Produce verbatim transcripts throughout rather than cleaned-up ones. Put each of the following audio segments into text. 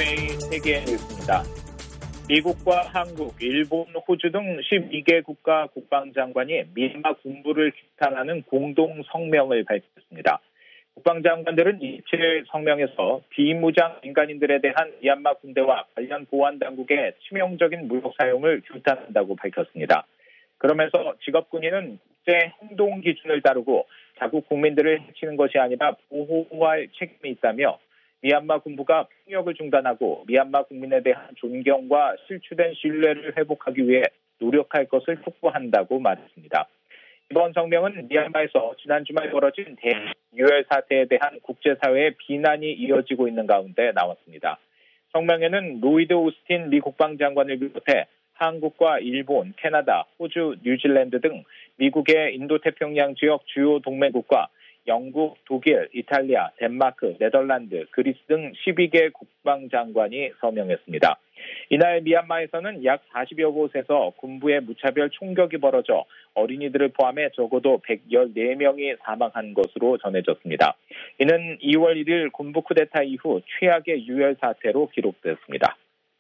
세 개의 뉴스입니다. 미국과 한국, 일본, 호주 등 십이 개 국가 국방장관이 미얀마 군부를 규탄하는 공동 성명을 발표했습니다. 국방장관들은 이십칠 일 성명에서 비무장 민간인들에 대한 미얀마 군대와 관련 보안 당국의 치명적인 무력 사용을 규탄한다고 밝혔습니다. 그러면서 직업군인은 국제 행동 기준을 따르고 자국 국민들을 해치는 것이 아니라 보호할 책임이 있다며 미얀마 군부가 폭력을 중단하고 미얀마 국민에 대한 존경과 실추된 신뢰를 회복하기 위해 노력할 것을 촉구한다고 말했습니다. 이번 성명은 미얀마에서 지난 주말 벌어진 대유혈 사태에 대한 국제사회의 비난이 이어지고 있는 가운데 나왔습니다. 성명에는 로이드 오스틴 미 국방장관을 비롯해 한국과 일본, 캐나다, 호주, 뉴질랜드 등 미국의 인도태평양 지역 주요 동맹국과 영국, 독일, 이탈리아, 덴마크, 네덜란드, 그리스 등 십이 개 국방장관이 서명했습니다. 이날 미얀마에서는 약 사십여 곳에서 군부의 무차별 총격이 벌어져 어린이들을 포함해 적어도 백십사 명이 사망한 것으로 전해졌습니다. 이는 이월 일일 군부 쿠데타 이후 최악의 유혈 사태로 기록됐습니다.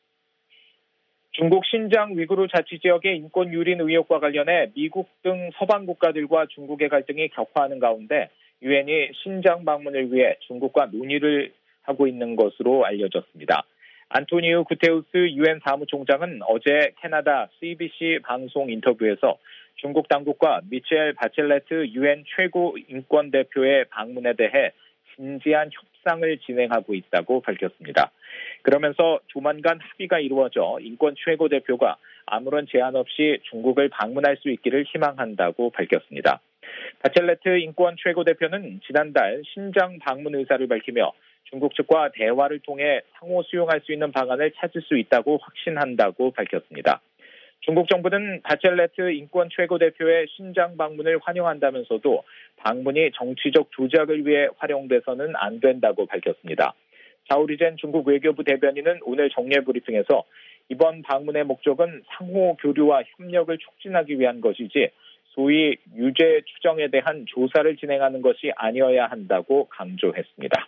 중국 신장 위구르 자치지역의 인권 유린 의혹과 관련해 미국 등 서방 국가들과 중국의 갈등이 격화하는 가운데 유엔이 신장 방문을 위해 중국과 논의를 하고 있는 것으로 알려졌습니다. 안토니우 구테우스 유엔 사무총장은 어제 캐나다 씨비씨 방송 인터뷰에서 중국 당국과 미첼 바첼레트 유엔 최고 인권대표의 방문에 대해 진지한 협상을 진행하고 있다고 밝혔습니다. 그러면서 조만간 합의가 이루어져 인권 최고대표가 아무런 제한 없이 중국을 방문할 수 있기를 희망한다고 밝혔습니다. 바첼레트 인권 최고대표는 지난달 신장 방문 의사를 밝히며 중국 측과 대화를 통해 상호 수용할 수 있는 방안을 찾을 수 있다고 확신한다고 밝혔습니다. 중국 정부는 바첼레트 인권 최고대표의 신장 방문을 환영한다면서도 방문이 정치적 조작을 위해 활용돼서는 안 된다고 밝혔습니다. 자오리젠 중국 외교부 대변인은 오늘 정례 브리핑에서 이번 방문의 목적은 상호 교류와 협력을 촉진하기 위한 것이지 소위 유죄 추정에 대한 조사를 진행하는 것이 아니어야 한다고 강조했습니다.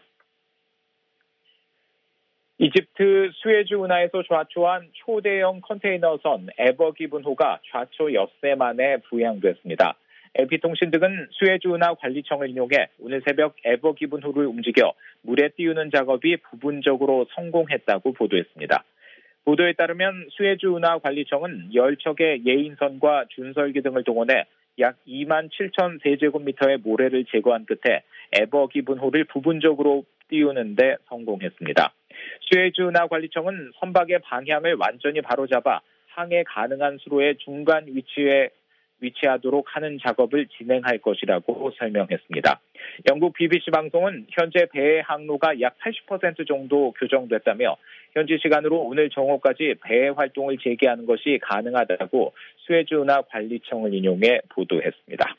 이집트 수에즈 운하에서 좌초한 초대형 컨테이너선 에버기븐호가 좌초 엿새 만에 부양됐습니다. 엘피통신 등은 수에즈 운하 관리청을 인용해 오늘 새벽 에버기븐호를 움직여 물에 띄우는 작업이 부분적으로 성공했다고 보도했습니다. 보도에 따르면 수에즈 운하 관리청은 열 척의 예인선과 준설기 등을 동원해 약 이만 칠천 세제곱미터의 모래를 제거한 끝에 에버기븐호를 부분적으로 띄우는 데 성공했습니다. 수에즈 운하 관리청은 선박의 방향을 완전히 바로잡아 항해 가능한 수로의 중간 위치에 위치하도록 하는 작업을 진행할 것이라고 설명했습니다. 영국 비비씨 방송은 현재 배의 항로가 약 팔십 퍼센트 정도 교정됐다며 현지 시간으로 오늘 정오까지 배 활동을 재개하는 것이 가능하다고 수에즈 운하 관리청을 인용해 보도했습니다.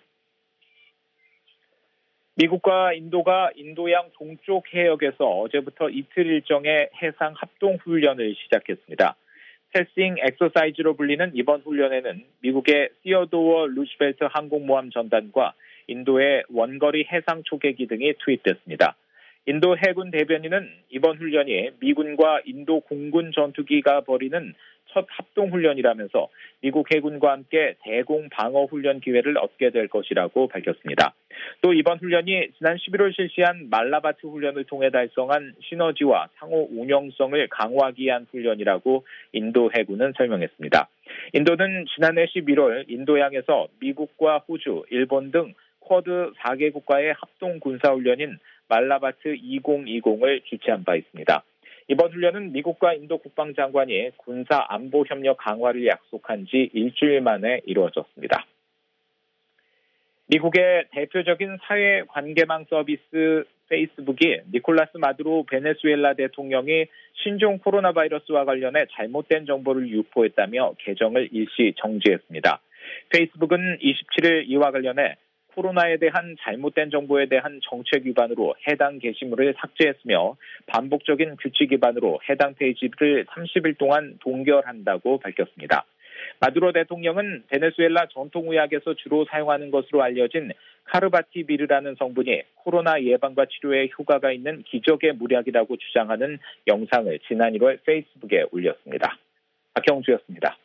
미국과 인도가 인도양 동쪽 해역에서 어제부터 이틀 일정의 해상 합동 훈련을 시작했습니다. 패싱 엑서사이즈로 불리는 이번 훈련에는 미국의 시어도어 루즈벨트 항공모함 전단과 인도의 원거리 해상 초계기 등이 투입됐습니다. 인도 해군 대변인은 이번 훈련이 미군과 인도 공군 전투기가 벌이는 첫 합동훈련이라면서 미국 해군과 함께 대공 방어 훈련 기회를 얻게 될 것이라고 밝혔습니다. 또 이번 훈련이 지난 십일월 실시한 말라바트 훈련을 통해 달성한 시너지와 상호 운영성을 강화하기 위한 훈련이라고 인도 해군은 설명했습니다. 인도는 지난해 십일월 인도양에서 미국과 호주, 일본 등 쿼드 사 개 국가의 합동 군사훈련인 말라바트 이천이십을 주최한 바 있습니다. 이번 훈련은 미국과 인도 국방장관이 군사 안보 협력 강화를 약속한 지 일주일 만에 이루어졌습니다. 미국의 대표적인 사회 관계망 서비스 페이스북이 니콜라스 마두로 베네수엘라 대통령이 신종 코로나 바이러스와 관련해 잘못된 정보를 유포했다며 계정을 일시 정지했습니다. 페이스북은 이십칠일 이와 관련해 코로나에 대한 잘못된 정보에 대한 정책 위반으로 해당 게시물을 삭제했으며 반복적인 규칙 위반으로 해당 페이지를 삼십 일 동안 동결한다고 밝혔습니다. 마두로 대통령은 베네수엘라 전통의학에서 주로 사용하는 것으로 알려진 카르바티비르라는 성분이 코로나 예방과 치료에 효과가 있는 기적의 물약이라고 주장하는 영상을 지난 일월 페이스북에 올렸습니다. 박형주였습니다.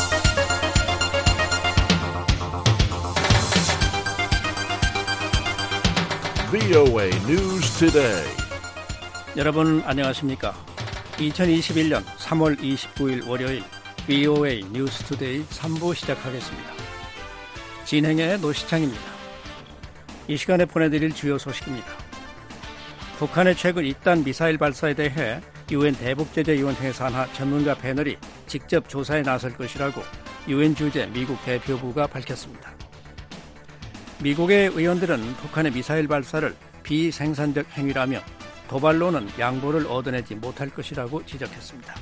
브이오에이 News Today. 여러분 안녕하십니까? 이천이십일년 삼월 이십구일 월요일 브이오에이 뉴스 투데이 삼 부 시작하겠습니다. 진행의 노시창입니다. 이 시간에 보내드릴 주요 소식입니다. 북한의 최근 잇단 미사일 발사에 대해 유엔 대북제재위원회 산하 전문가 패널이 직접 조사에 나설 것이라고 유엔 주재 미국 대표부가 밝혔습니다. 미국의 의원들은 북한의 미사일 발사를 비생산적 행위라며 도발로는 양보를 얻어내지 못할 것이라고 지적했습니다.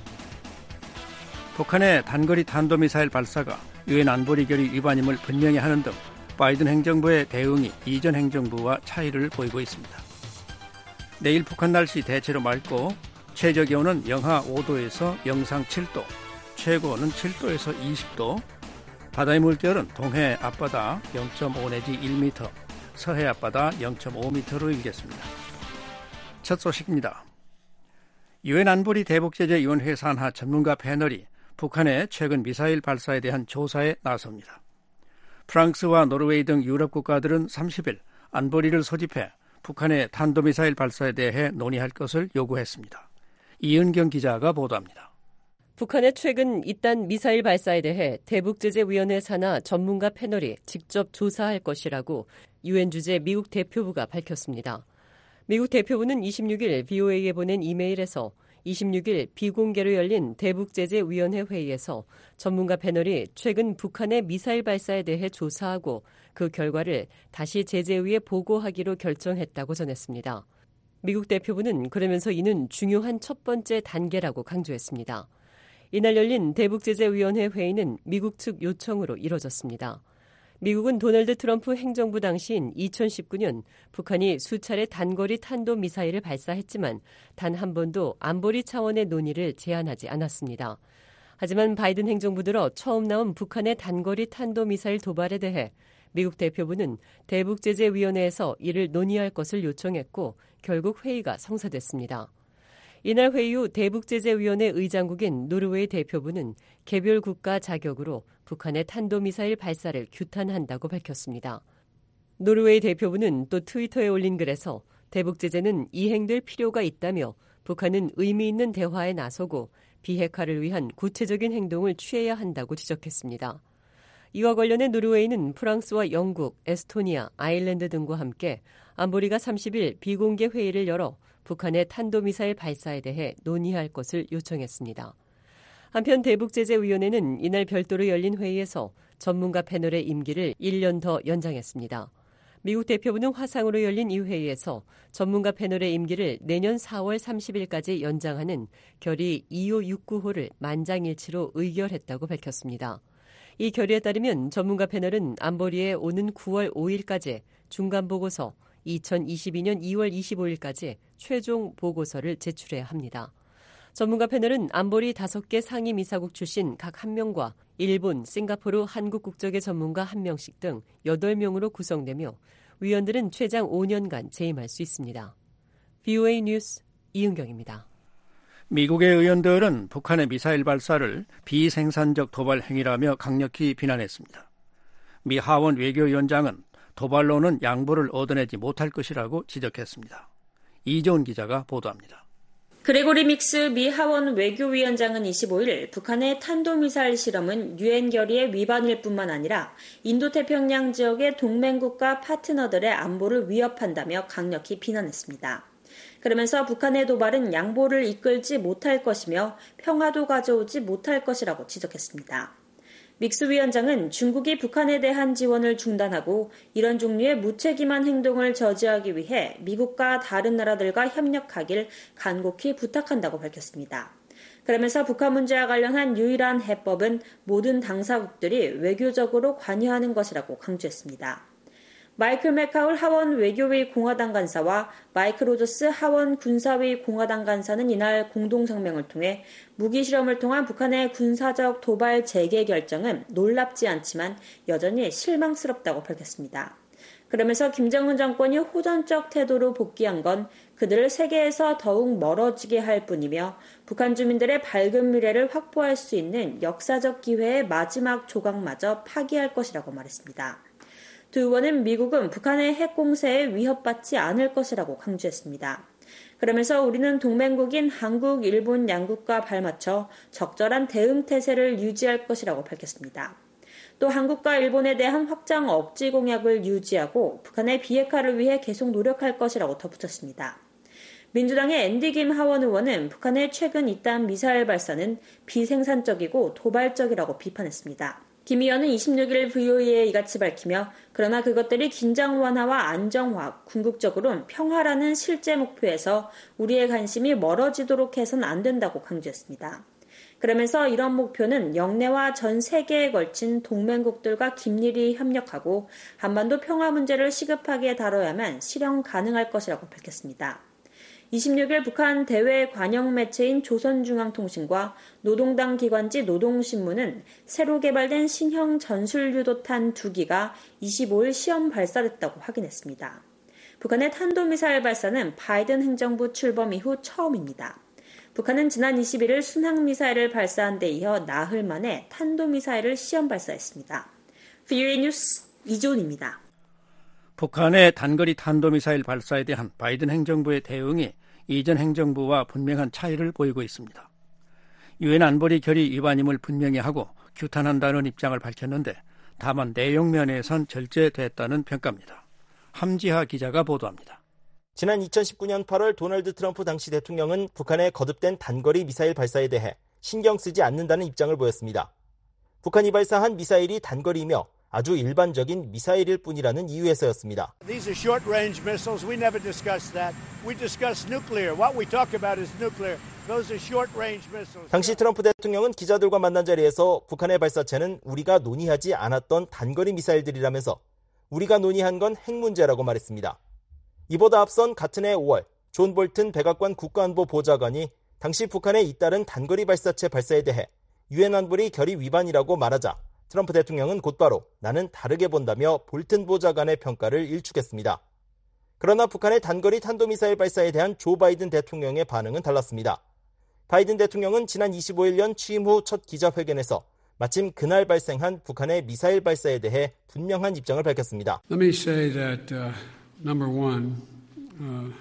북한의 단거리 탄도미사일 발사가 유엔 안보리 결의 위반임을 분명히 하는 등 바이든 행정부의 대응이 이전 행정부와 차이를 보이고 있습니다. 내일 북한 날씨 대체로 맑고 최저기온은 영하 오도에서 영상 칠도, 최고온은 칠도에서 이십도, 바다의 물결은 동해 앞바다 영 점 오 내지 일 미터, 서해 앞바다 영 점 오 미터로 일겠습니다. 첫 소식입니다. 유엔 안보리 대북제재위원회 산하 전문가 패널이 북한의 최근 미사일 발사에 대한 조사에 나섭니다. 프랑스와 노르웨이 등 유럽 국가들은 삼십일 안보리를 소집해 북한의 탄도미사일 발사에 대해 논의할 것을 요구했습니다. 이은경 기자가 보도합니다. 북한의 최근 잇단 미사일 발사에 대해 대북제재위원회 산하 전문가 패널이 직접 조사할 것이라고 유엔 주재 미국 대표부가 밝혔습니다. 미국 대표부는 이십육일 브이오에이에 보낸 이메일에서 이십육일 비공개로 열린 대북제재위원회 회의에서 전문가 패널이 최근 북한의 미사일 발사에 대해 조사하고 그 결과를 다시 제재위에 보고하기로 결정했다고 전했습니다. 미국 대표부는 그러면서 이는 중요한 첫 번째 단계라고 강조했습니다. 이날 열린 대북제재위원회 회의는 미국 측 요청으로 이뤄졌습니다. 미국은 도널드 트럼프 행정부 당시인 이천십구년 북한이 수차례 단거리 탄도미사일을 발사했지만 단 한 번도 안보리 차원의 논의를 제안하지 않았습니다. 하지만 바이든 행정부 들어 처음 나온 북한의 단거리 탄도미사일 도발에 대해 미국 대표부는 대북제재위원회에서 이를 논의할 것을 요청했고 결국 회의가 성사됐습니다. 이날 회의 후 대북제재위원회 의장국인 노르웨이 대표부는 개별 국가 자격으로 북한의 탄도미사일 발사를 규탄한다고 밝혔습니다. 노르웨이 대표부는 또 트위터에 올린 글에서 대북제재는 이행될 필요가 있다며 북한은 의미 있는 대화에 나서고 비핵화를 위한 구체적인 행동을 취해야 한다고 지적했습니다. 이와 관련해 노르웨이는 프랑스와 영국, 에스토니아, 아일랜드 등과 함께 안보리가 삼십일 비공개 회의를 열어 북한의 탄도미사일 발사에 대해 논의할 것을 요청했습니다. 한편 대북제재위원회는 이날 별도로 열린 회의에서 전문가 패널의 임기를 일 년 더 연장했습니다. 미국 대표부는 화상으로 열린 이 회의에서 전문가 패널의 임기를 내년 사월 삼십일까지 연장하는 결의 이오육구호를 만장일치로 의결했다고 밝혔습니다. 이 결의에 따르면 전문가 패널은 안보리에 오는 구월 오일까지 중간보고서, 이천이십이년 이월 이십오일까지 최종 보고서를 제출해야 합니다. 전문가 패널은 안보리 다섯 개 상임이사국 출신 각 한 명과 일본, 싱가포르, 한국 국적의 전문가 한 명씩 등 여덟 명으로 구성되며 위원들은 최장 오 년간 재임할 수 있습니다. 브이오에이 뉴스 이은경입니다. 미국의 의원들은 북한의 미사일 발사를 비생산적 도발 행위라며 강력히 비난했습니다. 미 하원 외교위원장은 도발로는 양보를 얻어내지 못할 것이라고 지적했습니다. 이재훈 기자가 보도합니다. 그레고리 믹스 미 하원 외교위원장은 이십오일 북한의 탄도미사일 실험은 유엔 결의의 위반일 뿐만 아니라 인도태평양 지역의 동맹국가 파트너들의 안보를 위협한다며 강력히 비난했습니다. 그러면서 북한의 도발은 양보를 이끌지 못할 것이며 평화도 가져오지 못할 것이라고 지적했습니다. 믹스 위원장은 중국이 북한에 대한 지원을 중단하고 이런 종류의 무책임한 행동을 저지하기 위해 미국과 다른 나라들과 협력하길 간곡히 부탁한다고 밝혔습니다. 그러면서 북한 문제와 관련한 유일한 해법은 모든 당사국들이 외교적으로 관여하는 것이라고 강조했습니다. 마이클 맥카울 하원 외교위 공화당 간사와 마이클 로저스 하원 군사위 공화당 간사는 이날 공동성명을 통해 무기 실험을 통한 북한의 군사적 도발 재개 결정은 놀랍지 않지만 여전히 실망스럽다고 밝혔습니다. 그러면서 김정은 정권이 호전적 태도로 복귀한 건 그들을 세계에서 더욱 멀어지게 할 뿐이며 북한 주민들의 밝은 미래를 확보할 수 있는 역사적 기회의 마지막 조각마저 파기할 것이라고 말했습니다. 두 의원은 미국은 북한의 핵 공세에 위협받지 않을 것이라고 강조했습니다. 그러면서 우리는 동맹국인 한국, 일본 양국과 발맞춰 적절한 대응 태세를 유지할 것이라고 밝혔습니다. 또 한국과 일본에 대한 확장 억지 공약을 유지하고 북한의 비핵화를 위해 계속 노력할 것이라고 덧붙였습니다. 민주당의 앤디 김 하원 의원은 북한의 최근 잇따른 미사일 발사는 비생산적이고 도발적이라고 비판했습니다. 김 의원은 이십육 일 브이오에이에 이같이 밝히며 그러나 그것들이 긴장 완화와 안정화, 궁극적으로는 평화라는 실제 목표에서 우리의 관심이 멀어지도록 해서는 안 된다고 강조했습니다. 그러면서 이런 목표는 영내와 전 세계에 걸친 동맹국들과 긴밀히 협력하고 한반도 평화 문제를 시급하게 다뤄야만 실현 가능할 것이라고 밝혔습니다. 이십육 일 북한 대외 관영 매체인 조선중앙통신과 노동당 기관지 노동신문은 새로 개발된 신형 전술유도탄 두 기가 이십오 일 시험 발사됐다고 확인했습니다. 북한의 탄도미사일 발사는 바이든 행정부 출범 이후 처음입니다. 북한은 지난 이십일 일 순항미사일을 발사한 데 이어 나흘 만에 탄도미사일을 시험 발사했습니다. 브이오에이 뉴스 이존입니다. 북한의 단거리 탄도미사일 발사에 대한 바이든 행정부의 대응이 이전 행정부와 분명한 차이를 보이고 있습니다. 유엔 안보리 결의 위반임을 분명히 하고 규탄한다는 입장을 밝혔는데 다만 내용 면에선 절제됐다는 평가입니다. 함지하 기자가 보도합니다. 지난 이천십구 년 팔월 도널드 트럼프 당시 대통령은 북한의 거듭된 단거리 미사일 발사에 대해 신경 쓰지 않는다는 입장을 보였습니다. 북한이 발사한 미사일이 단거리이며 아주 일반적인 미사일일 뿐이라는 이유에서였습니다. These are short-range missiles. We never discuss that. We discuss nuclear. What we talk about is nuclear. Those are short-range missiles. 당시 트럼프 대통령은 기자들과 만난 자리에서 북한의 발사체는 우리가 논의하지 않았던 단거리 미사일들이라면서 우리가 논의한 건 핵 문제라고 말했습니다. 이보다 앞선 같은 해 오월 존 볼튼 백악관 국가안보 보좌관이 당시 북한에 잇따른 단거리 발사체 발사에 대해 유엔 안보리 결의 위반이라고 말하자 트럼프 대통령은 곧바로 나는 다르게 본다며 볼튼 보좌관의 평가를 일축했습니다. 그러나 북한의 단거리 탄도미사일 발사에 대한 조 바이든 대통령의 반응은 달랐습니다. 바이든 대통령은 지난 이십오 일 연 취임 후 첫 기자회견에서 마침 그날 발생한 북한의 미사일 발사에 대해 분명한 입장을 밝혔습니다. Let me say that uh, number one, uh,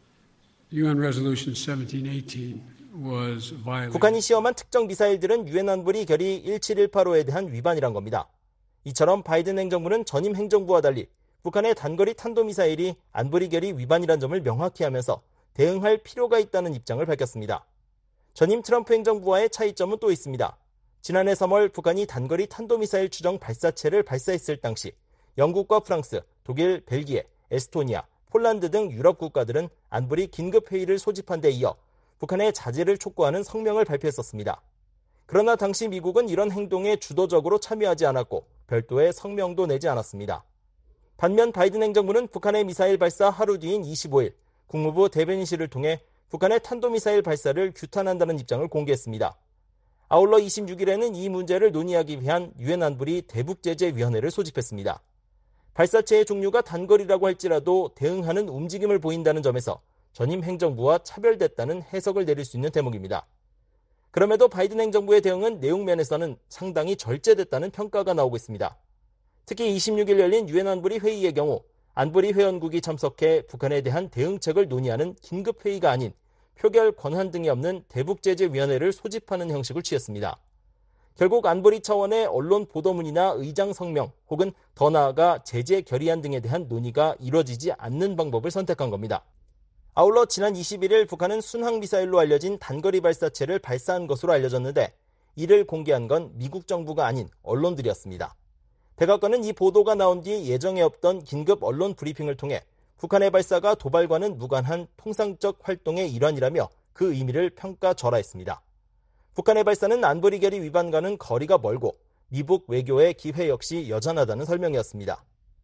유엔 Resolution seventeen eighteen was violated. 북한이 시험한 특정 미사일들은 유엔 안보리 결의 일칠일팔오에 대한 위반이란 겁니다. 이처럼 바이든 행정부는 전임 행정부와 달리 북한의 단거리 탄도미사일이 안보리 결의 위반이란 점을 명확히 하면서 대응할 필요가 있다는 입장을 밝혔습니다. 전임 트럼프 행정부와의 차이점은 또 있습니다. 지난해 삼월 북한이 단거리 탄도미사일 추정 발사체를 발사했을 당시 영국과 프랑스, 독일, 벨기에, 에스토니아, 폴란드 등 유럽 국가들은 안보리 긴급회의를 소집한 데 이어 북한의 자제를 촉구하는 성명을 발표했었습니다. 그러나 당시 미국은 이런 행동에 주도적으로 참여하지 않았고 별도의 성명도 내지 않았습니다. 반면 바이든 행정부는 북한의 미사일 발사 하루 뒤인 이십오 일 국무부 대변인실을 통해 북한의 탄도미사일 발사를 규탄한다는 입장을 공개했습니다. 아울러 이십육 일에는 이 문제를 논의하기 위한 유엔 안보리 대북제재위원회를 소집했습니다. 발사체의 종류가 단거리라고 할지라도 대응하는 움직임을 보인다는 점에서 전임 행정부와 차별됐다는 해석을 내릴 수 있는 대목입니다. 그럼에도 바이든 행정부의 대응은 내용 면에서는 상당히 절제됐다는 평가가 나오고 있습니다. 특히 이십육 일 열린 유엔 안보리 회의의 경우 안보리 회원국이 참석해 북한에 대한 대응책을 논의하는 긴급회의가 아닌 표결 권한 등이 없는 대북제재위원회를 소집하는 형식을 취했습니다. 결국 안보리 차원의 언론 보도문이나 의장 성명 혹은 더 나아가 제재 결의안 등에 대한 논의가 이루어지지 않는 방법을 선택한 겁니다. 아울러 지난 이십일 일 북한은 순항미사일로 알려진 단거리 발사체를 발사한 것으로 알려졌는데 이를 공개한 건 미국 정부가 아닌 언론들이었습니다. 백악관은 이 보도가 나온 뒤 예정에 없던 긴급 언론 브리핑을 통해 북한의 발사가 도발과는 무관한 통상적 활동의 일환이라며 그 의미를 평가절하했습니다. 북한의 발사는 안보리 결의 위반과는 거리가 멀고 미북 외교의 기회 역시 여전하다는 설명이었습니다.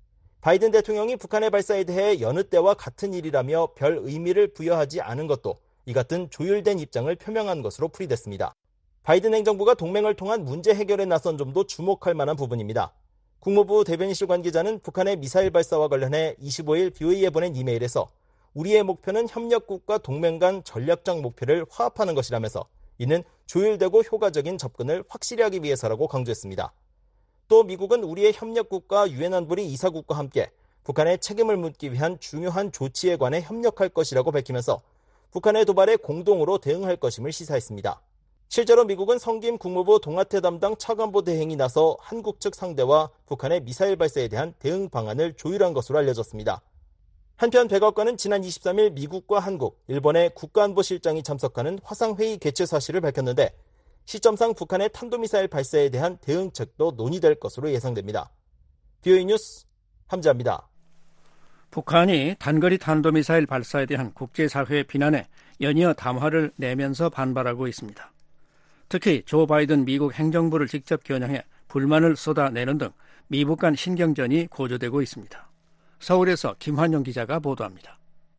바이든 대통령이 북한의 발사에 대해 여느 때와 같은 일이라며 별 의미를 부여하지 않은 것도 이 같은 조율된 입장을 표명한 것으로 풀이됐습니다. 바이든 행정부가 동맹을 통한 문제 해결에 나선 점도 주목할 만한 부분입니다. 국무부 대변인실 관계자는 북한의 미사일 발사와 관련해 이십오일 브이오에이에 보낸 이메일에서 우리의 목표는 협력국과 동맹 간 전략적 목표를 화합하는 것이라면서 이는 조율되고 효과적인 접근을 확실히 하기 위해서라고 강조했습니다. 또 미국은 우리의 협력국과 유엔 안보리 이사국과 함께 북한의 책임을 묻기 위한 중요한 조치에 관해 협력할 것이라고 밝히면서 북한의 도발에 공동으로 대응할 것임을 시사했습니다. 실제로 미국은 성김 국무부 동아태 담당 차관보 대행이 나서 한국 측 상대와 북한의 미사일 발사에 대한 대응 방안을 조율한 것으로 알려졌습니다. 한편 백악관은 지난 이십삼일 미국과 한국, 일본의 국가안보실장이 참석하는 화상회의 개최 사실을 밝혔는데 시점상 북한의 탄도미사일 발사에 대한 대응책도 논의될 것으로 예상됩니다. 브이오에이 뉴스 함지아입니다. 북한이 단거리 탄도미사일 발사에 대한 국제사회의 비난에 연이어 담화를 내면서 반발하고 있습니다. 특히 조 바이든 미국 행정부를 직접 겨냥해 불만을 쏟아내는 등 미북 간 신경전이 고조되고 있습니다. 서울에서 김환영 기자가 보도합니다.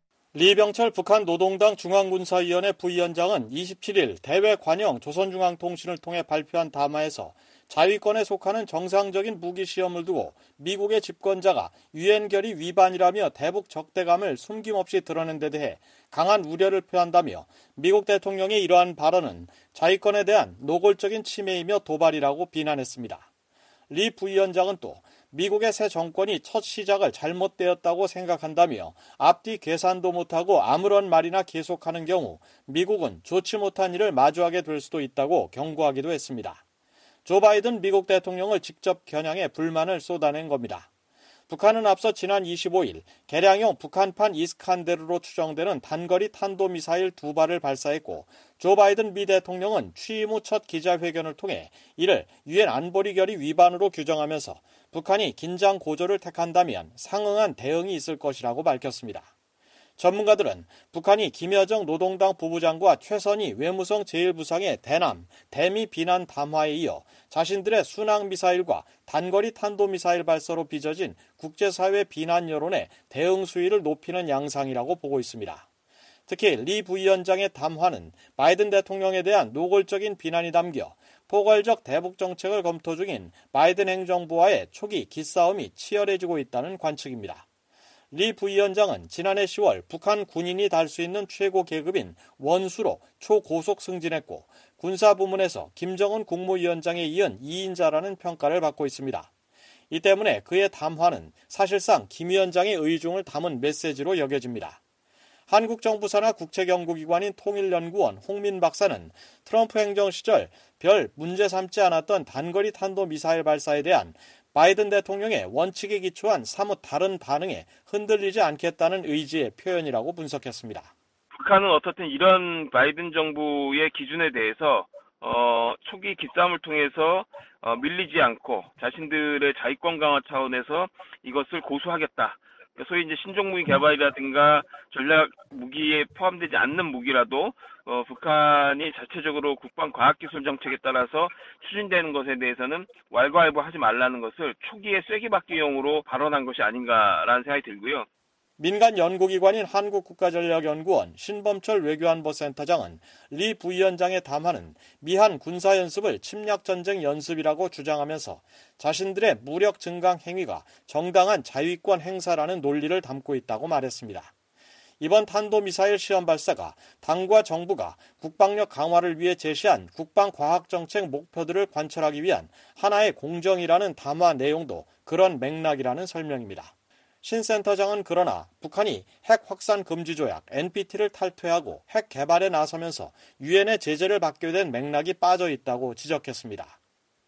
리병철 북한 노동당 중앙군사위원회 부위원장은 이십칠일 대외 관영 조선중앙통신을 통해 발표한 담화에서 자위권에 속하는 정상적인 무기 시험을 두고 미국의 집권자가 유엔 결의 위반이라며 대북 적대감을 숨김없이 드러낸 데 대해 강한 우려를 표한다며 미국 대통령의 이러한 발언은 자위권에 대한 노골적인 침해이며 도발이라고 비난했습니다. 리 부위원장은 또 미국의 새 정권이 첫 시작을 잘못되었다고 생각한다며 앞뒤 계산도 못하고 아무런 말이나 계속하는 경우 미국은 좋지 못한 일을 마주하게 될 수도 있다고 경고하기도 했습니다. 조 바이든 미국 대통령을 직접 겨냥해 불만을 쏟아낸 겁니다. 북한은 앞서 지난 이십오일 개량형 북한판 이스칸데르로 추정되는 단거리 탄도미사일 두 발을 발사했고 조 바이든 미 대통령은 취임 후 첫 기자회견을 통해 이를 유엔 안보리 결의 위반으로 규정하면서 북한이 긴장 고조를 택한다면 상응한 대응이 있을 것이라고 밝혔습니다. 전문가들은 북한이 김여정 노동당 부부장과 최선희 외무성 제일 부상의 대남, 대미 비난 담화에 이어 자신들의 순항미사일과 단거리 탄도미사일 발사로 빚어진 국제사회 비난 여론에 대응 수위를 높이는 양상이라고 보고 있습니다. 특히 리 부위원장의 담화는 바이든 대통령에 대한 노골적인 비난이 담겨 포괄적 대북 정책을 검토 중인 바이든 행정부와의 초기 기싸움이 치열해지고 있다는 관측입니다. 리 부위원장은 지난해 시월 북한 군인이 달 수 있는 최고 계급인 원수로 초고속 승진했고 군사부문에서 김정은 국무위원장에 이은 이인자라는 평가를 받고 있습니다. 이 때문에 그의 담화는 사실상 김 위원장의 의중을 담은 메시지로 여겨집니다. 한국 정부 산하 국책연구기관인 통일연구원 홍민 박사는 트럼프 행정 시절 별 문제 삼지 않았던 단거리 탄도미사일 발사에 대한 바이든 대통령의 원칙에 기초한 사뭇 다른 반응에 흔들리지 않겠다는 의지의 표현이라고 분석했습니다. 북한은 어떻든 이런 바이든 정부의 기준에 대해서 어, 초기 기싸움을 통해서 어, 밀리지 않고 자신들의 자위권 강화 차원에서 이것을 고수하겠다. 소위 이제 신종무기 개발이라든가 전략 무기에 포함되지 않는 무기라도 어, 북한이 자체적으로 국방 과학기술 정책에 따라서 추진되는 것에 대해서는 왈가왈부하지 말라는 것을 초기에 쐐기박기용으로 발언한 것이 아닌가라는 생각이 들고요. 민간 연구기관인 한국국가전략연구원 신범철 외교안보센터장은 리 부위원장의 담화는 미한 군사연습을 침략전쟁 연습이라고 주장하면서 자신들의 무력 증강 행위가 정당한 자위권 행사라는 논리를 담고 있다고 말했습니다. 이번 탄도미사일 시험 발사가 당과 정부가 국방력 강화를 위해 제시한 국방과학정책 목표들을 관철하기 위한 하나의 공정이라는 담화 내용도 그런 맥락이라는 설명입니다. 신 센터장은 그러나 북한이 핵 확산 금지 조약 엔피티를 탈퇴하고 핵 개발에 나서면서 유엔의 제재를 받게 된 맥락이 빠져 있다고 지적했습니다.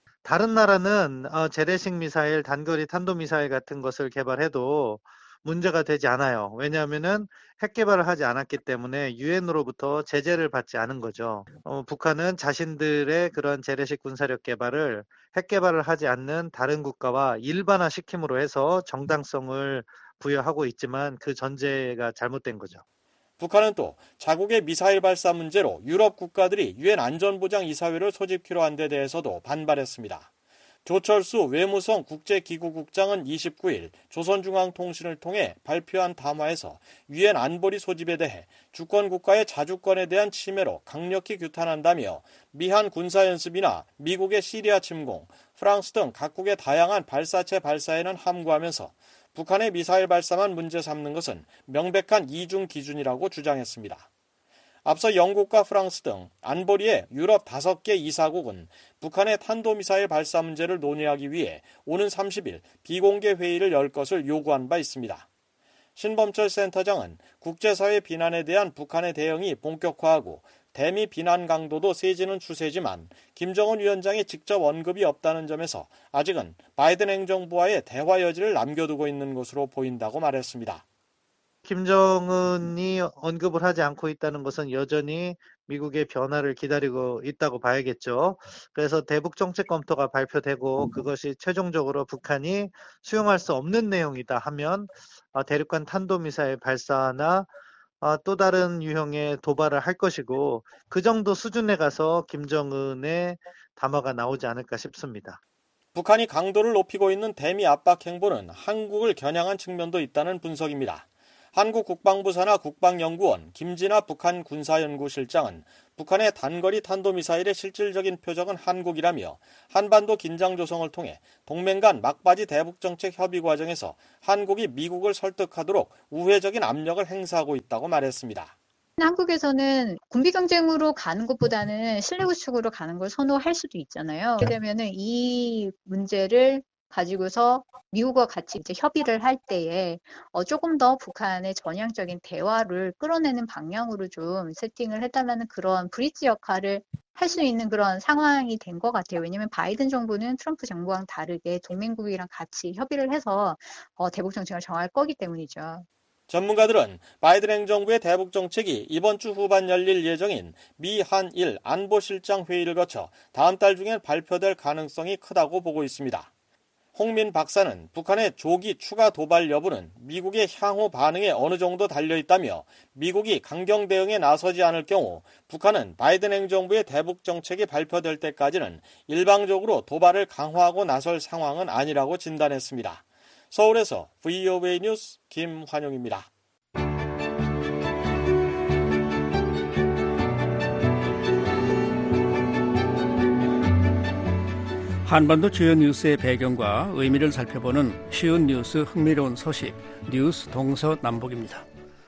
다른 나라는 재래식 미사일, 단거리 탄도미사일 같은 것을 개발해도 문제가 되지 않아요. 왜냐하면은 핵 개발을 하지 않았기 때문에 유엔으로부터 제재를 받지 않은 거죠. 어, 북한은 자신들의 그런 재래식 군사력 개발을 핵 개발을 하지 않는 다른 국가와 일반화시킴으로 해서 정당성을 부여하고 있지만 그 전제가 잘못된 거죠. 북한은 또 자국의 미사일 발사 문제로 유럽 국가들이 유엔 안전보장 이사회를 소집키로 한 데 대해서도 반발했습니다. 조철수 외무성 국제기구국장은 이십구 일 조선중앙통신을 통해 발표한 담화에서 유엔 안보리 소집에 대해 주권 국가의 자주권에 대한 침해로 강력히 규탄한다며 미한 군사연습이나 미국의 시리아 침공, 프랑스 등 각국의 다양한 발사체 발사에는 함구하면서 북한의 미사일 발사만 문제 삼는 것은 명백한 이중 기준이라고 주장했습니다. 앞서 영국과 프랑스 등 안보리의 유럽 다섯 개 이사국은 북한의 탄도미사일 발사 문제를 논의하기 위해 오는 삼십 일 비공개 회의를 열 것을 요구한 바 있습니다. 신범철 센터장은 국제사회 비난에 대한 북한의 대응이 본격화하고 대미 비난 강도도 세지는 추세지만 김정은 위원장이 직접 언급이 없다는 점에서 아직은 바이든 행정부와의 대화 여지를 남겨두고 있는 것으로 보인다고 말했습니다. 김정은이 언급을 하지 않고 있다는 것은 여전히 미국의 변화를 기다리고 있다고 봐야겠죠. 그래서 대북 정책 검토가 발표되고 그것이 최종적으로 북한이 수용할 수 없는 내용이다 하면 대륙간 탄도미사일 발사나 또 다른 유형의 도발을 할 것이고 그 정도 수준에 가서 김정은의 담화가 나오지 않을까 싶습니다. 북한이 강도를 높이고 있는 대미 압박 행보는 한국을 겨냥한 측면도 있다는 분석입니다. 한국 국방부 산하 국방연구원 김진아 북한 군사연구실장은 북한의 단거리 탄도미사일의 실질적인 표적은 한국이라며 한반도 긴장 조성을 통해 동맹 간 막바지 대북정책 협의 과정에서 한국이 미국을 설득하도록 우회적인 압력을 행사하고 있다고 말했습니다. 한국에서는 군비 경쟁으로 가는 것보다는 실내 구축으로 가는 걸 선호할 수도 있잖아요. 그렇게 되면은 이 문제를 가지고서 미국과 같이 이제 협의를 할 때에 어, 조금 더 북한의 전향적인 대화를 끌어내는 방향으로 좀 세팅을 해달라는 그런 브릿지 역할을 할 수 있는 그런 상황이 된 것 같아요. 왜냐하면 바이든 정부는 트럼프 정부와는 다르게 동맹국이랑 같이 협의를 해서 어, 대북 정책을 정할 거기 때문이죠. 전문가들은 바이든 행정부의 대북 정책이 이번 주 후반 열릴 예정인 미 한일 안보실장 회의를 거쳐 다음 달 중에 발표될 가능성이 크다고 보고 있습니다. 홍민 박사는 북한의 조기 추가 도발 여부는 미국의 향후 반응에 어느 정도 달려있다며 미국이 강경 대응에 나서지 않을 경우 북한은 바이든 행정부의 대북 정책이 발표될 때까지는 일방적으로 도발을 강화하고 나설 상황은 아니라고 진단했습니다. 서울에서 브이오에이 뉴스 김환용입니다. 한반도 주요 뉴스의 배경과 의미를 살펴보는 쉬운 뉴스 흥미로운 소식 뉴스 동서남북입니다.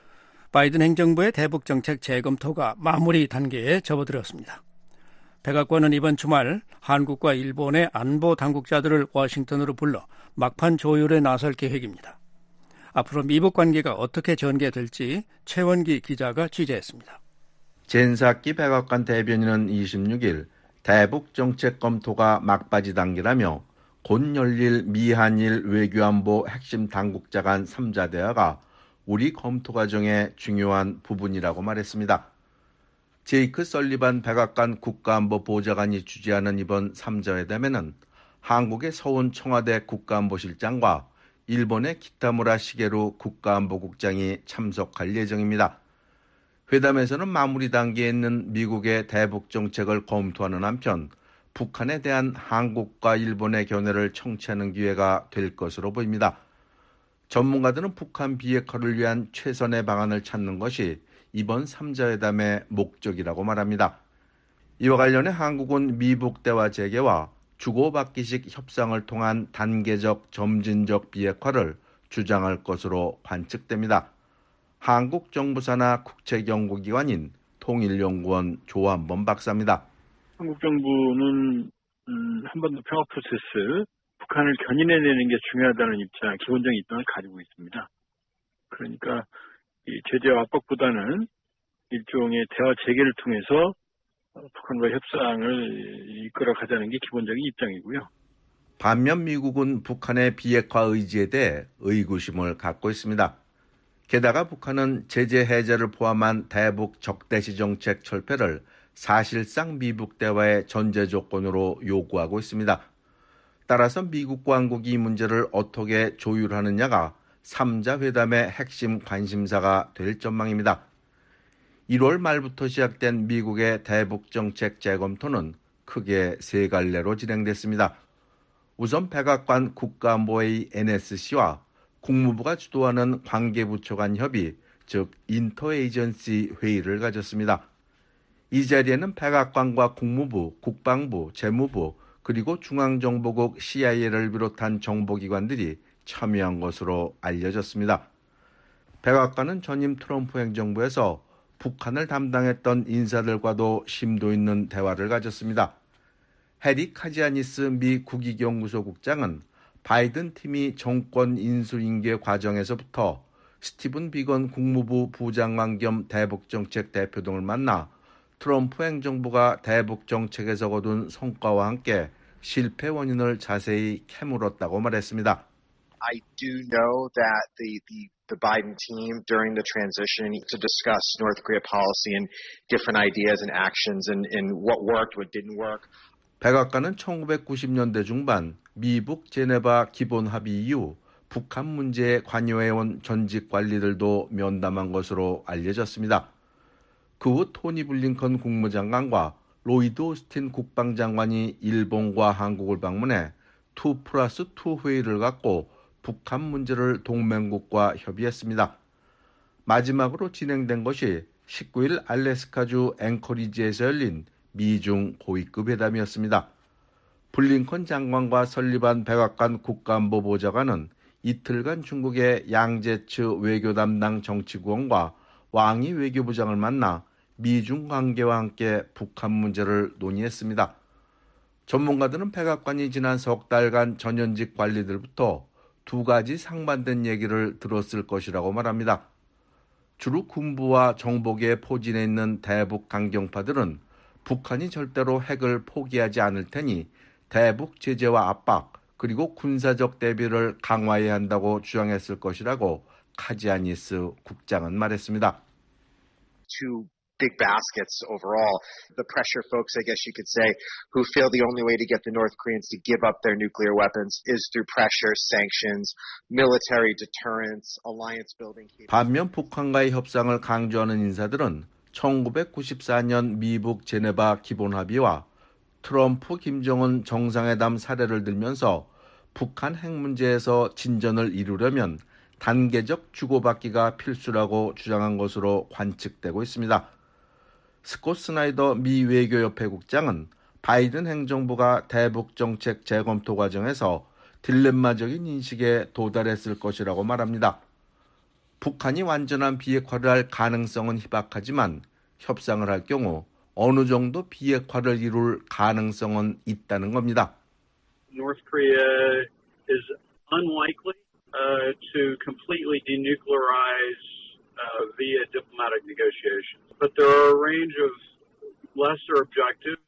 바이든 행정부의 대북 정책 재검토가 마무리 단계에 접어들었습니다. 백악관은 이번 주말 한국과 일본의 안보 당국자들을 워싱턴으로 불러 막판 조율에 나설 계획입니다. 앞으로 미북 관계가 어떻게 전개될지 최원기 기자가 취재했습니다. 젠사키 백악관 대변인은 이십육 일 대북 정책 검토가 막바지 단계라며 곧 열릴 미한일 외교안보 핵심 당국자 간 삼 자 대화가 우리 검토 과정의 중요한 부분이라고 말했습니다. 제이크 설리반 백악관 국가안보 보좌관이 주재하는 이번 삼 자 회담에는 한국의 서훈 청와대 국가안보실장과 일본의 키타무라 시게루 국가안보국장이 참석할 예정입니다. 회담에서는 마무리 단계에 있는 미국의 대북 정책을 검토하는 한편 북한에 대한 한국과 일본의 견해를 청취하는 기회가 될 것으로 보입니다. 전문가들은 북한 비핵화를 위한 최선의 방안을 찾는 것이 이번 삼 자 회담의 목적이라고 말합니다. 이와 관련해 한국은 미북 대화 재개와 주고받기식 협상을 통한 단계적 점진적 비핵화를 주장할 것으로 관측됩니다. 한국 정부 산하 국책연구기관인 통일연구원 조한범 박사입니다. 한국 정부는 음, 한반도 평화 프로세스, 북한을 견인해내는 게 중요하다는 입장, 기본적인 입장을 가지고 있습니다. 그러니까 이 제재 압박보다는 일종의 대화 재개를 통해서 북한과 협상을 이끌어가자는 게 기본적인 입장이고요. 반면 미국은 북한의 비핵화 의지에 대해 의구심을 갖고 있습니다. 게다가 북한은 제재 해제를 포함한 대북 적대시 정책 철폐를 사실상 미북 대화의 전제 조건으로 요구하고 있습니다. 따라서 미국과 한국이 이 문제를 어떻게 조율하느냐가 삼 자 회담의 핵심 관심사가 될 전망입니다. 일월 말부터 시작된 미국의 대북 정책 재검토는 크게 세 갈래로 진행됐습니다. 우선 백악관 국가안보회의 엔에스씨와 국무부가 주도하는 관계부처 간 협의, 즉 인터에이전시 회의를 가졌습니다. 이 자리에는 백악관과 국무부, 국방부, 재무부, 그리고 중앙정보국 씨아이에이를 비롯한 정보기관들이 참여한 것으로 알려졌습니다. 백악관은 전임 트럼프 행정부에서 북한을 담당했던 인사들과도 심도 있는 대화를 가졌습니다. 해리 카지아니스 미 국익연구소 국장은 바이든 팀이 정권 인수인계 과정에서부터 스티븐 비건 국무부 부장관 겸 대북정책 대표 등을 만나 트럼프 행정부가 대북정책에서 거둔 성과와 함께 실패 원인을 자세히 캐물었다고 말했습니다. I do know that the, the, the Biden team during the transition to discuss North Korea policy and different ideas and actions and, and what worked, what didn't work. 백악관은 천구백구십 년대 중반 미북 제네바 기본 합의 이후 북한 문제에 관여해온 전직 관리들도 면담한 것으로 알려졌습니다. 그 후 토니 블링컨 국무장관과 로이드 오스틴 국방장관이 일본과 한국을 방문해 투 플러스 투 회의를 갖고 북한 문제를 동맹국과 협의했습니다. 마지막으로 진행된 것이 십구 일 알래스카주 앵커리지에서 열린 미중 고위급 회담이었습니다. 블링컨 장관과 설리반 백악관 국가안보보좌관은 이틀간 중국의 양제츠 외교 담당 정치구원과 왕이 외교부장을 만나 미중 관계와 함께 북한 문제를 논의했습니다. 전문가들은 백악관이 지난 석 달간 전현직 관리들부터 두 가지 상반된 얘기를 들었을 것이라고 말합니다. 주로 군부와 정보계에 포진해 있는 대북 강경파들은 북한이 절대로 핵을 포기하지 않을 테니 대북 제재와 압박 그리고 군사적 대비를 강화해야 한다고 주장했을 것이라고 카지아니스 국장은 말했습니다. Two big baskets overall. The pressure folks, I guess you could say, who feel the only way to get the North Koreans to give up their nuclear weapons is through pressure, sanctions, military deterrence, alliance building. 반면 북한과의 협상을 강조하는 인사들은 천구백구십사 년 미북 제네바 기본합의와 트럼프 김정은 정상회담 사례를 들면서 북한 핵 문제에서 진전을 이루려면 단계적 주고받기가 필수라고 주장한 것으로 관측되고 있습니다. 스콧 스나이더 미 외교협회 국장은 바이든 행정부가 대북 정책 재검토 과정에서 딜레마적인 인식에 도달했을 것이라고 말합니다. 북한이 완전한 비핵화를 할 가능성은 희박하지만 협상을 할 경우 어느 정도 비핵화를 이룰 가능성은 있다는 겁니다. North Korea is unlikely uh, to completely denuclearize uh, via diplomatic negotiations. But there are a range of lesser objectives.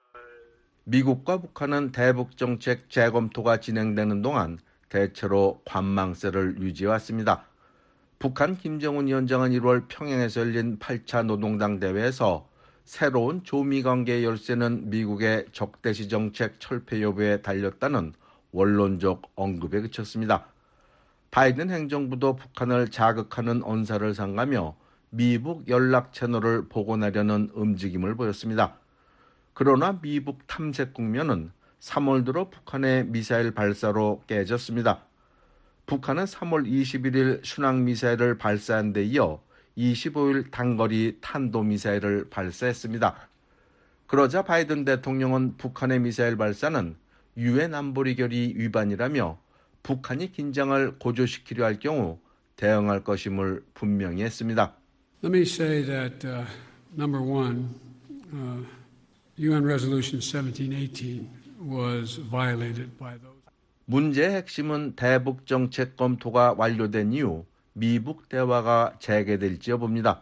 미국과 북한은 대북 정책 재검토가 진행되는 동안 대체로 관망세를 유지해왔습니다. 북한 김정은 위원장은 일월 평양에서 열린 팔 차 노동당 대회에서 새로운 조미 관계의 열쇠는 미국의 적대시 정책 철폐 여부에 달렸다는 원론적 언급에 그쳤습니다. 바이든 행정부도 북한을 자극하는 언사를 삼가며 미북 연락 채널을 복원하려는 움직임을 보였습니다. 그러나 미북 탐색 국면은 삼월 들어 북한의 미사일 발사로 깨졌습니다. 북한은 삼월 이십일일 순항미사일을 발사한 데 이어 이십오일 단거리 탄도미사일을 발사했습니다. 그러자 바이든 대통령은 북한의 미사일 발사는 유엔 안보리 결의 위반이라며 북한이 긴장을 고조시키려 할 경우 대응할 것임을 분명히 했습니다. Let me say that uh, number one, uh, 유엔 Resolution seventeen eighteen was violated by those. 문제의 핵심은 대북 정책 검토가 완료된 이후 미북 대화가 재개될지 여부입니다.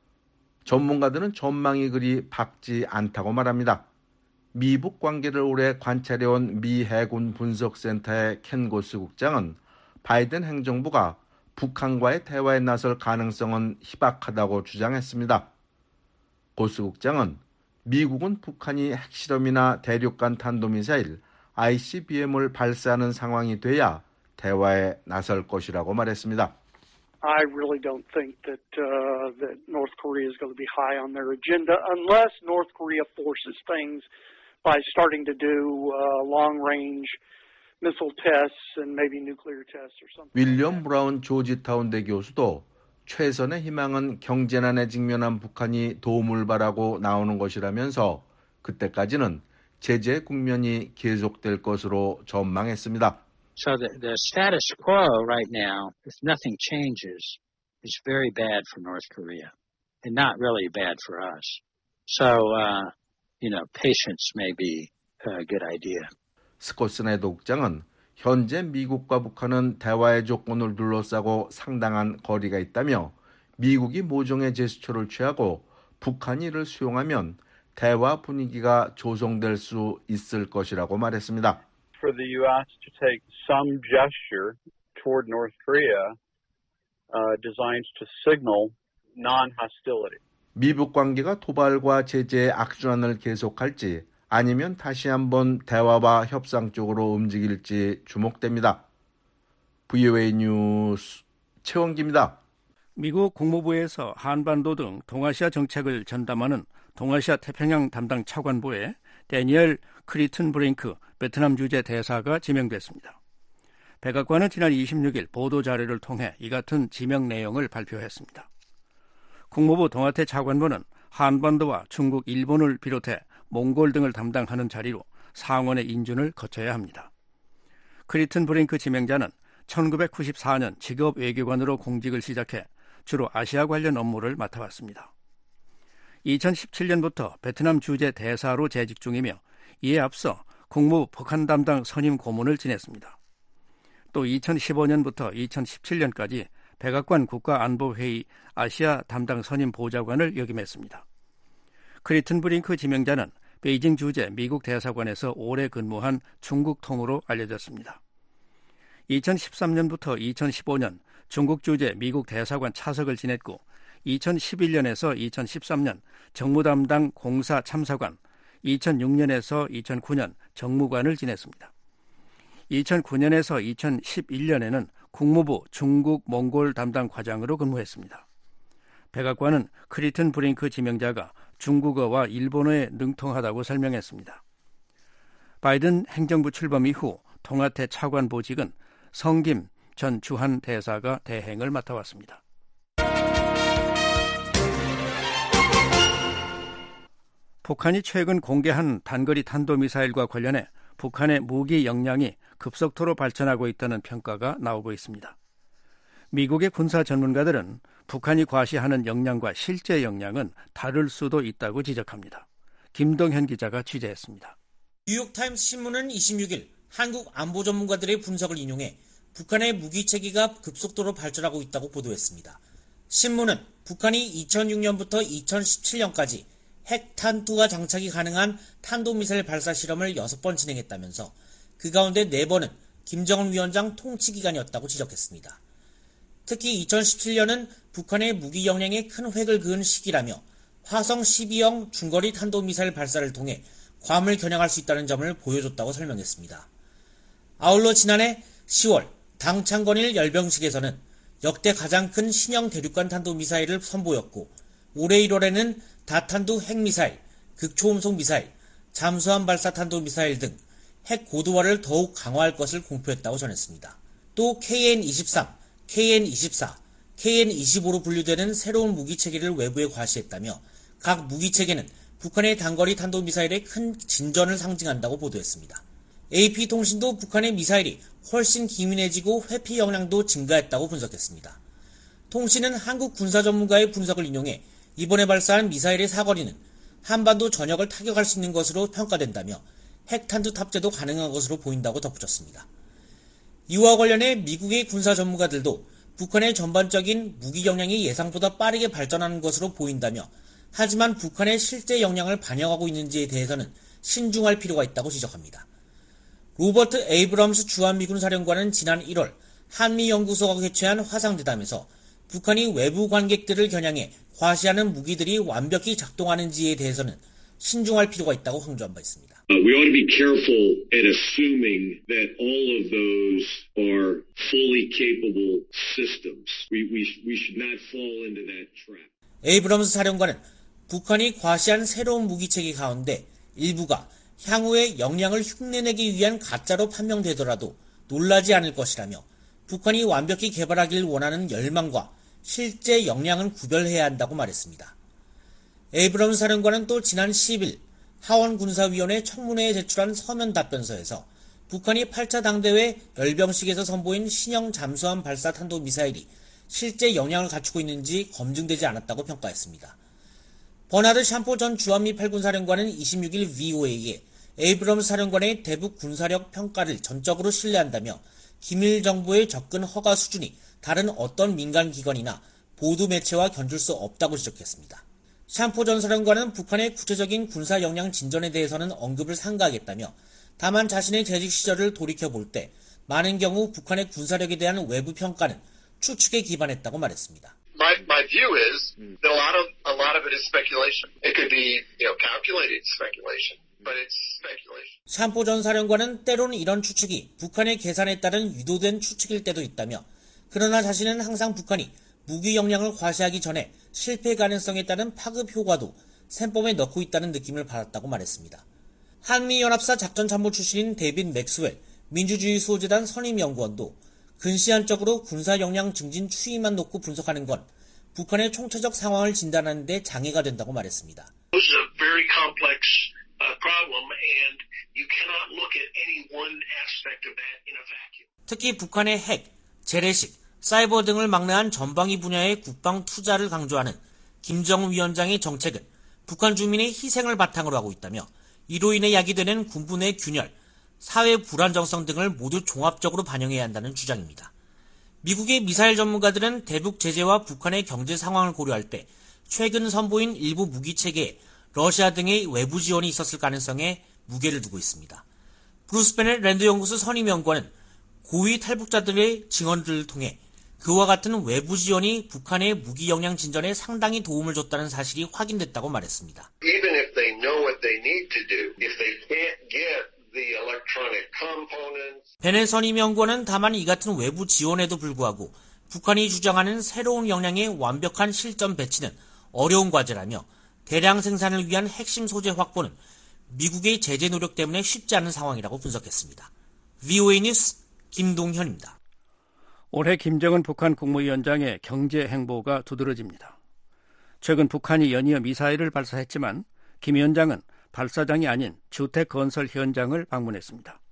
전문가들은 전망이 그리 밝지 않다고 말합니다. 미북 관계를 오래 관찰해온 미 해군 분석센터의 켄 고스 국장은 바이든 행정부가 북한과의 대화에 나설 가능성은 희박하다고 주장했습니다. 고스 국장은 미국은 북한이 핵실험이나 대륙간 탄도미사일 아이씨비엠을 발사하는 상황이 돼야 대화에 나설 것이라고 말했습니다. I really don't think that uh, that North Korea is going to be high on their agenda unless North Korea forces things by starting to do uh, long-range missile tests and maybe nuclear tests or something. 윌리엄 브라운 조지타운대 교수도 최선의 희망은 경제난에 직면한 북한이 도움을 바라고 나오는 것이라면서 그때까지는 제재 국면이 계속될 것으로 전망했습니다. So the, the status quo right now, if nothing changes, is very bad for North Korea and not really bad for us. So, uh, you know, patience may be a good idea. 스코스네도 국장은 현재 미국과 북한은 대화의 조건을 둘러싸고 상당한 거리가 있다며 미국이 모종의 제스처를 취하고 북한이 이를 수용하면 대화 분위기가 조성될 수 있을 것이라고 말했습니다. For the U S to take some gesture toward North Korea uh, designed to signal non-hostility. 미북 관계가 도발과 제재의 악순환을 계속할지 아니면 다시 한번 대화와 협상 쪽으로 움직일지 주목됩니다. 브이오에이 뉴스 최원기입니다. 미국 국무부에서 한반도 등 동아시아 정책을 전담하는 동아시아 태평양 담당 차관보에 데니얼 크리튼 브링크 베트남 주재 대사가 지명됐습니다. 백악관은 지난 이십육일 보도자료를 통해 이 같은 지명 내용을 발표했습니다. 국무부 동아태 차관보는 한반도와 중국, 일본을 비롯해 몽골 등을 담당하는 자리로 상원의 인준을 거쳐야 합니다. 크리튼 브링크 지명자는 천구백구십사년 직업 외교관으로 공직을 시작해 주로 아시아 관련 업무를 맡아왔습니다. 이천십칠년부터 베트남 주재 대사로 재직 중이며 이에 앞서 국무부 북한 담당 선임 고문을 지냈습니다. 또 이천십오년부터 이천십칠년까지 백악관 국가안보회의 아시아 담당 선임 보좌관을 역임했습니다. 크리튼 브링크 지명자는 베이징 주재 미국 대사관에서 오래 근무한 중국 통으로 알려졌습니다. 이천십삼년부터 이천십오년 중국 주재 미국 대사관 차석을 지냈고 이천십일년에서 이천십삼년 정무 담당 공사 참사관, 이천육년에서 이천구년 정무관을 지냈습니다. 이천구년에서 이천십일년에는 국무부 중국 몽골 담당 과장으로 근무했습니다. 백악관은 크리튼 브링크 지명자가 중국어와 일본어에 능통하다고 설명했습니다. 바이든 행정부 출범 이후 동아태 차관 보직은 성김 전 주한 대사가 대행을 맡아왔습니다. 북한이 최근 공개한 단거리 탄도미사일과 관련해 북한의 무기 역량이 급속도로 발전하고 있다는 평가가 나오고 있습니다. 미국의 군사 전문가들은 북한이 과시하는 역량과 실제 역량은 다를 수도 있다고 지적합니다. 김동현 기자가 취재했습니다. 뉴욕타임스 신문은 이십육일 한국 안보 전문가들의 분석을 인용해 북한의 무기 체계가 급속도로 발전하고 있다고 보도했습니다. 신문은 북한이 이천육년부터 이천십칠년까지 핵탄두가 장착이 가능한 탄도미사일 발사 실험을 여섯 번 진행했다면서 그 가운데 네 번은 김정은 위원장 통치 기간이었다고 지적했습니다. 특히 이천십칠년은 북한의 무기 역량에 큰 획을 그은 시기라며 화성 십이형 중거리 탄도미사일 발사를 통해 괌을 겨냥할 수 있다는 점을 보여줬다고 설명했습니다. 아울러 지난해 시월 당 창건일 열병식에서는 역대 가장 큰 신형 대륙간 탄도미사일을 선보였고 올해 일월에는 다탄두 핵미사일, 극초음속 미사일, 잠수함 발사 탄도미사일 등 핵 고도화를 더욱 강화할 것을 공표했다고 전했습니다. 또 케이엔 이십삼, 케이엔 이십사, 케이엔 이십오로 분류되는 새로운 무기체계를 외부에 과시했다며 각 무기체계는 북한의 단거리 탄도미사일의 큰 진전을 상징한다고 보도했습니다. 에이피통신도 북한의 미사일이 훨씬 기민해지고 회피 역량도 증가했다고 분석했습니다. 통신은 한국 군사 전문가의 분석을 인용해 이번에 발사한 미사일의 사거리는 한반도 전역을 타격할 수 있는 것으로 평가된다며 핵탄두 탑재도 가능한 것으로 보인다고 덧붙였습니다. 이와 관련해 미국의 군사 전문가들도 북한의 전반적인 무기 역량이 예상보다 빠르게 발전하는 것으로 보인다며 하지만 북한의 실제 역량을 반영하고 있는지에 대해서는 신중할 필요가 있다고 지적합니다. 로버트 에이브럼스 주한미군 사령관은 지난 일월 한미연구소가 개최한 화상대담에서 북한이 외부 관객들을 겨냥해 과시하는 무기들이 완벽히 작동하는지에 대해서는 신중할 필요가 있다고 강조한 바 있습니다. Uh, we ought to be careful at assuming that all of those are fully capable systems. We, we, we should not fall into that trap. 에이브럼스 사령관은 북한이 과시한 새로운 무기체계 가운데 일부가 향후에 역량을 흉내내기 위한 가짜로 판명되더라도 놀라지 않을 것이라며 북한이 완벽히 개발하길 원하는 열망과 실제 역량은 구별해야 한다고 말했습니다. 에이브럼스 사령관은 또 지난 십일 하원군사위원회 청문회에 제출한 서면 답변서에서 북한이 팔 차 당대회 열병식에서 선보인 신형 잠수함 발사 탄도미사일이 실제 역량을 갖추고 있는지 검증되지 않았다고 평가했습니다. 버나드 샴포 전 주한미 팔군사령관은 이십육일 브이오에이에 에이브럼스 사령관의 대북 군사력 평가를 전적으로 신뢰한다며 기밀 정보의 접근 허가 수준이 다른 어떤 민간 기관이나 보도 매체와 견줄 수 없다고 지적했습니다. 샴포 전 사령관은 북한의 구체적인 군사 역량 진전에 대해서는 언급을 삼가하겠다며 다만 자신의 재직 시절을 돌이켜볼 때 많은 경우 북한의 군사력에 대한 외부 평가는 추측에 기반했다고 말했습니다. My my view is that a lot of a lot of it is speculation. It could be, you know, calculated speculation, but it's speculation. 샴포 전 사령관은 때로는 이런 추측이 북한의 계산에 따른 유도된 추측일 때도 있다며 그러나 자신은 항상 북한이 무기 역량을 과시하기 전에 실패 가능성에 따른 파급 효과도 셈법에 넣고 있다는 느낌을 받았다고 말했습니다. 한미연합사 작전참모 출신인 데이빗 맥스웰 민주주의 수호재단 선임연구원도 근시안적으로 군사 역량 증진 추이만 놓고 분석하는 건 북한의 총체적 상황을 진단하는 데 장애가 된다고 말했습니다. This is a very complex uh, problem and you cannot look at any one aspect of that in a vacuum. 특히 북한의 핵, 재래식, 사이버 등을 막내한 전방위 분야의 국방 투자를 강조하는 김정은 위원장의 정책은 북한 주민의 희생을 바탕으로 하고 있다며 이로 인해 야기되는 군부 내 균열, 사회 불안정성 등을 모두 종합적으로 반영해야 한다는 주장입니다. 미국의 미사일 전문가들은 대북 제재와 북한의 경제 상황을 고려할 때 최근 선보인 일부 무기 체계에 러시아 등의 외부 지원이 있었을 가능성에 무게를 두고 있습니다. 브루스 베넷 랜드 연구소 선임 연구원은 고위 탈북자들의 증언들을 통해 그와 같은 외부 지원이 북한의 무기 역량 진전에 상당히 도움을 줬다는 사실이 확인됐다고 말했습니다. Even if they know what they need to do, if they can't get the electronic components. 베넷 선임 연구원은 다만 이 같은 외부 지원에도 불구하고 북한이 주장하는 새로운 역량의 완벽한 실전 배치는 어려운 과제라며 대량 생산을 위한 핵심 소재 확보는 미국의 제재 노력 때문에 쉽지 않은 상황이라고 분석했습니다. 브이오에이 뉴스 김동현입니다. 올해 김정은 북한 국무위원장의 경제 행보가 두드러집니다. 최근 북한이 연이어 미사일을 발사했지만 김 위원장은 발사장이 아닌 주택 건설 현장을 방문했습니다.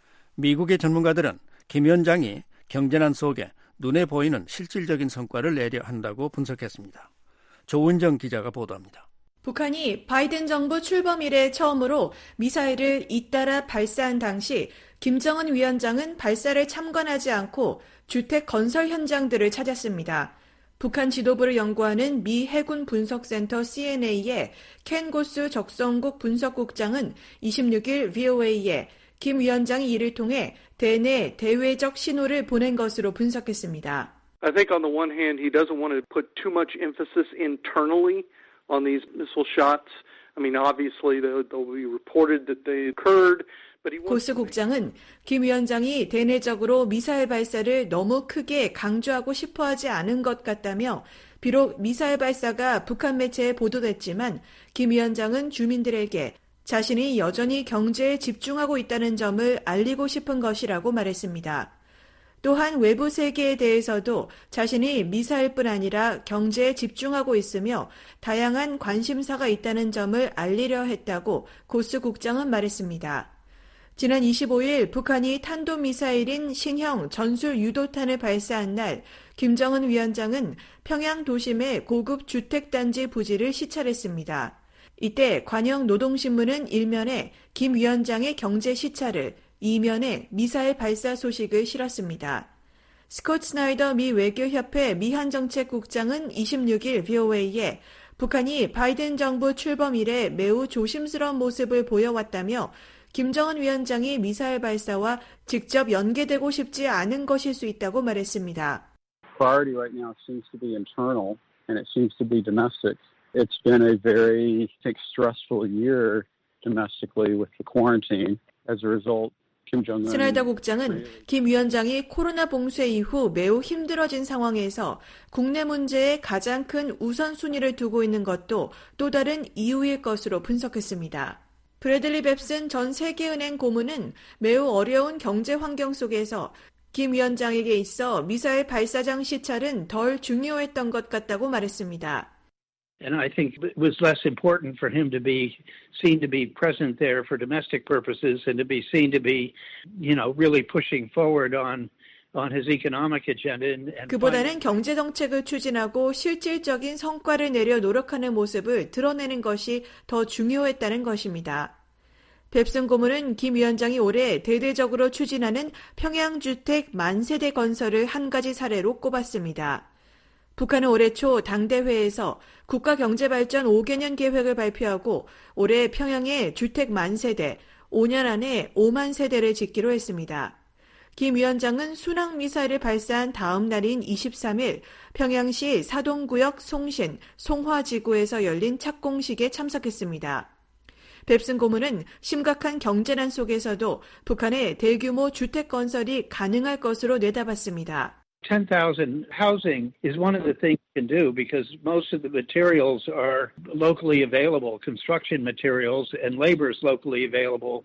미국의 전문가들은 김 위원장이 경제난 속에 눈에 보이는 실질적인 성과를 내려 한다고 분석했습니다. 조은정 기자가 보도합니다. 북한이 바이든 정부 출범 이래 처음으로 미사일을 잇따라 발사한 당시 김정은 위원장은 발사를 참관하지 않고 주택 건설 현장들을 찾았습니다. 북한 지도부를 연구하는 미 해군 분석센터 씨엔에이의 켄 고스 적성국 분석국장은 이십육일 브이오에이에 김 위원장이 이를 통해 대내 대외적 신호를 보낸 것으로 분석했습니다. I think on the one hand he doesn't want to put too much emphasis internally on these missile shots. I mean obviously they'll, they'll be reported that they occurred. 고스 국장은 김 위원장이 대내적으로 미사일 발사를 너무 크게 강조하고 싶어하지 않은 것 같다며 비록 미사일 발사가 북한 매체에 보도됐지만 김 위원장은 주민들에게 자신이 여전히 경제에 집중하고 있다는 점을 알리고 싶은 것이라고 말했습니다. 또한 외부 세계에 대해서도 자신이 미사일뿐 아니라 경제에 집중하고 있으며 다양한 관심사가 있다는 점을 알리려 했다고 고스 국장은 말했습니다. 지난 이십오일 북한이 탄도미사일인 신형 전술 유도탄을 발사한 날 김정은 위원장은 평양 도심의 고급 주택단지 부지를 시찰했습니다. 이때 관영 노동신문은 일면에 김 위원장의 경제 시찰을, 이면에 미사일 발사 소식을 실었습니다. 스콧 스나이더 미 외교협회 미한정책국장은 이십육일 브이오에이에 북한이 바이든 정부 출범 이래 매우 조심스러운 모습을 보여왔다며 김정은 위원장이 미사일 발사와 직접 연계되고 싶지 않은 것일 수 있다고 말했습니다. Priority right now seems to be internal and it seems to be domestic. It's been a very I think, stressful year domestically with the quarantine. As a result, Kim Jong-un. 스나이더 국장은 김 위원장이 코로나 봉쇄 이후 매우 힘들어진 상황에서 국내 문제에 가장 큰 우선순위를 두고 있는 것도 또 다른 이유일 것으로 분석했습니다. 브래들리 뱁슨 전 세계은행 고문은 매우 어려운 경제 환경 속에서 김 위원장에게 있어 미사일 발사장 시찰은 덜 중요했던 것 같다고 말했습니다. And I think it was less important for him to be seen to be present there for domestic purposes and to be seen to be, you know, really pushing forward on on his economic agenda. And, and 그보다는 경제 정책을 추진하고 실질적인 성과를 내려 노력하는 모습을 드러내는 것이 더 중요했다는 것입니다. 뱁슨 고문은 김 위원장이 올해 대대적으로 추진하는 평양주택 만세대 건설을 한 가지 사례로 꼽았습니다. 북한은 올해 초 당대회에서 국가경제발전 오 개년 계획을 발표하고 올해 평양에 주택 만세대, 오 년 안에 오만 세대를 짓기로 했습니다. 김 위원장은 순항미사일을 발사한 다음 날인 이십삼 일 평양시 사동구역 송신, 송화지구에서 열린 착공식에 참석했습니다. 뱁슨 고문은 심각한 경제난 속에서도 북한의 대규모 주택 건설이 가능할 것으로 내다봤습니다. ten thousand housing is one of the things you can do because most of the materials are locally available, construction materials, and labor is locally available.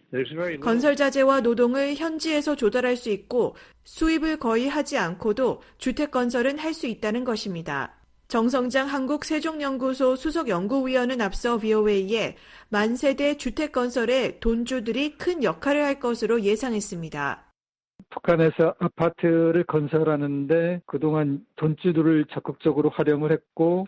건설 자재와 노동을 현지에서 조달할 수 있고 수입을 거의 하지 않고도 주택 건설은 할 수 있다는 것입니다. 정성장 한국세종연구소 수석연구위원은 앞서 브이오에이에 만세대 주택 건설에 돈주들이 큰 역할을 할 것으로 예상했습니다. 북한에서 아파트를 건설하는데 그동안 돈주들을 적극적으로 활용을 했고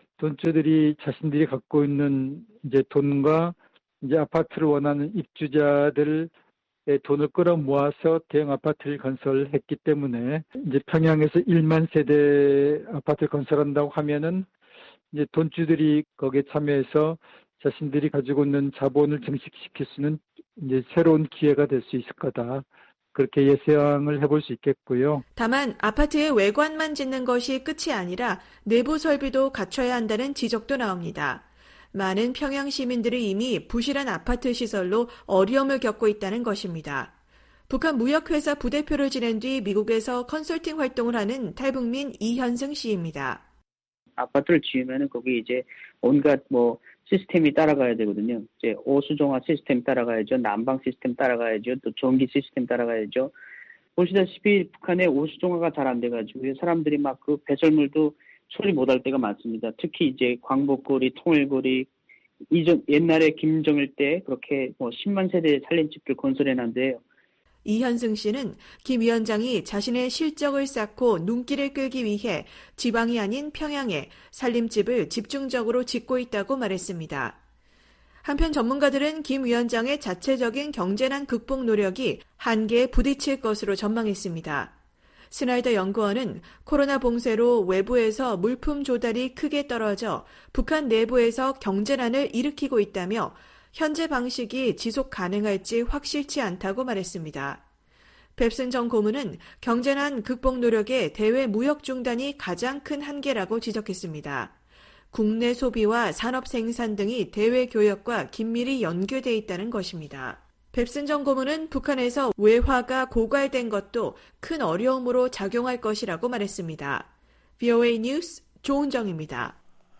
돈주들이 자신들이 갖고 있는 이제 돈과 이제 아파트를 원하는 입주자들의 돈을 끌어모아서 대형 아파트를 건설했기 때문에 이제 평양에서 일만 세대 아파트를 건설한다고 하면은 이제 돈주들이 거기에 참여해서 자신들이 가지고 있는 자본을 증식시킬 수 있는 이제 새로운 기회가 될 수 있을 거다. 그렇게 예상을 해볼 수 있겠고요. 다만 아파트의 외관만 짓는 것이 끝이 아니라 내부 설비도 갖춰야 한다는 지적도 나옵니다. 많은 평양 시민들이 이미 부실한 아파트 시설로 어려움을 겪고 있다는 것입니다. 북한 무역회사 부대표를 지낸 뒤 미국에서 컨설팅 활동을 하는 탈북민 이현승 씨입니다. 아파트를 지으면은 거기 이제 온갖 뭐 시스템이 따라가야 되거든요. 이제 오수종합 시스템 따라가야죠. 난방 시스템 따라가야죠. 또 전기 시스템 따라가야죠. 보시다시피 북한의 오수종합가 잘 안 돼가지고 사람들이 막 그 배설물도 처리 못할 때가 많습니다. 특히 이제 광복거리, 통일거리, 이전 옛날에 김정일 때 그렇게 뭐 십만 세대 살림집들 건설해놨는데요. 이현승 씨는 김 위원장이 자신의 실적을 쌓고 눈길을 끌기 위해 지방이 아닌 평양에 살림집을 집중적으로 짓고 있다고 말했습니다. 한편 전문가들은 김 위원장의 자체적인 경제난 극복 노력이 한계에 부딪힐 것으로 전망했습니다. 스나이더 연구원은 코로나 봉쇄로 외부에서 물품 조달이 크게 떨어져 북한 내부에서 경제난을 일으키고 있다며 현재 방식이 지속 가능할지 확실치 않다고 말했습니다. 뱁슨 전 고문은 경제난 극복 노력에 대외 무역 중단이 가장 큰 한계라고 지적했습니다. 국내 소비와 산업 생산 등이 대외 교역과 긴밀히 연결돼 있다는 것입니다. 뱁슨 전 고문은 북한에서 외화가 고갈된 것도 큰 어려움으로 작용할 것이라고 말했습니다. 브이오에이 뉴스 조은정입니다.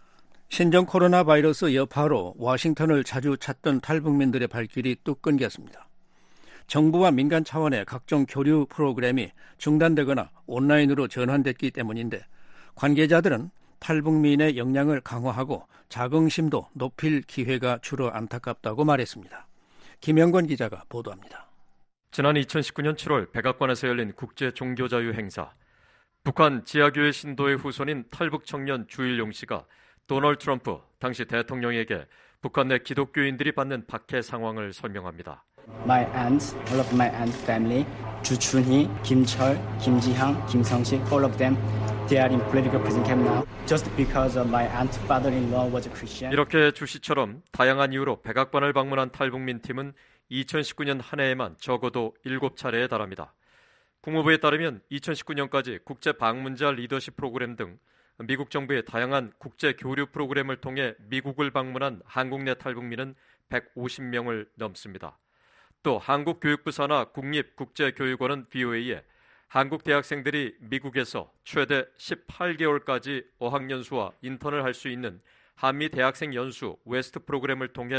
신종 코로나 바이러스 여파로 워싱턴을 자주 찾던 탈북민들의 발길이 뚝 끊겼습니다. 정부와 민간 차원의 각종 교류 프로그램이 중단되거나 온라인으로 전환됐기 때문인데 관계자들은 탈북민의 역량을 강화하고 자긍심도 높일 기회가 줄어 안타깝다고 말했습니다. 김영권 기자가 보도합니다. 지난 이천십구 년 칠월 백악관에서 열린 국제 종교자유 행사. 북한 지하교회 신도의 후손인 탈북 청년 주일용 씨가 도널드 트럼프 당시 대통령에게 북한 내 기독교인들이 받는 박해 상황을 설명합니다. My aunts, all of my aunt family, 주춘희, 김철, 김지향, 김성식, all of them, they are in political prison camp now. Just because of my aunt father-in-law was a Christian. 이렇게 주 씨처럼 다양한 이유로 백악관을 방문한 탈북민 팀은 이천십구 년 한 해에만 적어도 일곱 차례에 달합니다. 국무부에 따르면 이천십구 년까지 국제 방문자 리더십 프로그램 등 미국 정부의 다양한 국제 교류 프로그램을 통해 미국을 방문한 한국 내 탈북민은 백오십 명을 넘습니다. 또 한국교육부 산하 국립국제교육원은 브이오에이에 한국 대학생들이 미국에서 최대 십팔 개월까지 어학연수와 인턴을 할 수 있는 한미 대학생 연수 웨스트 프로그램을 통해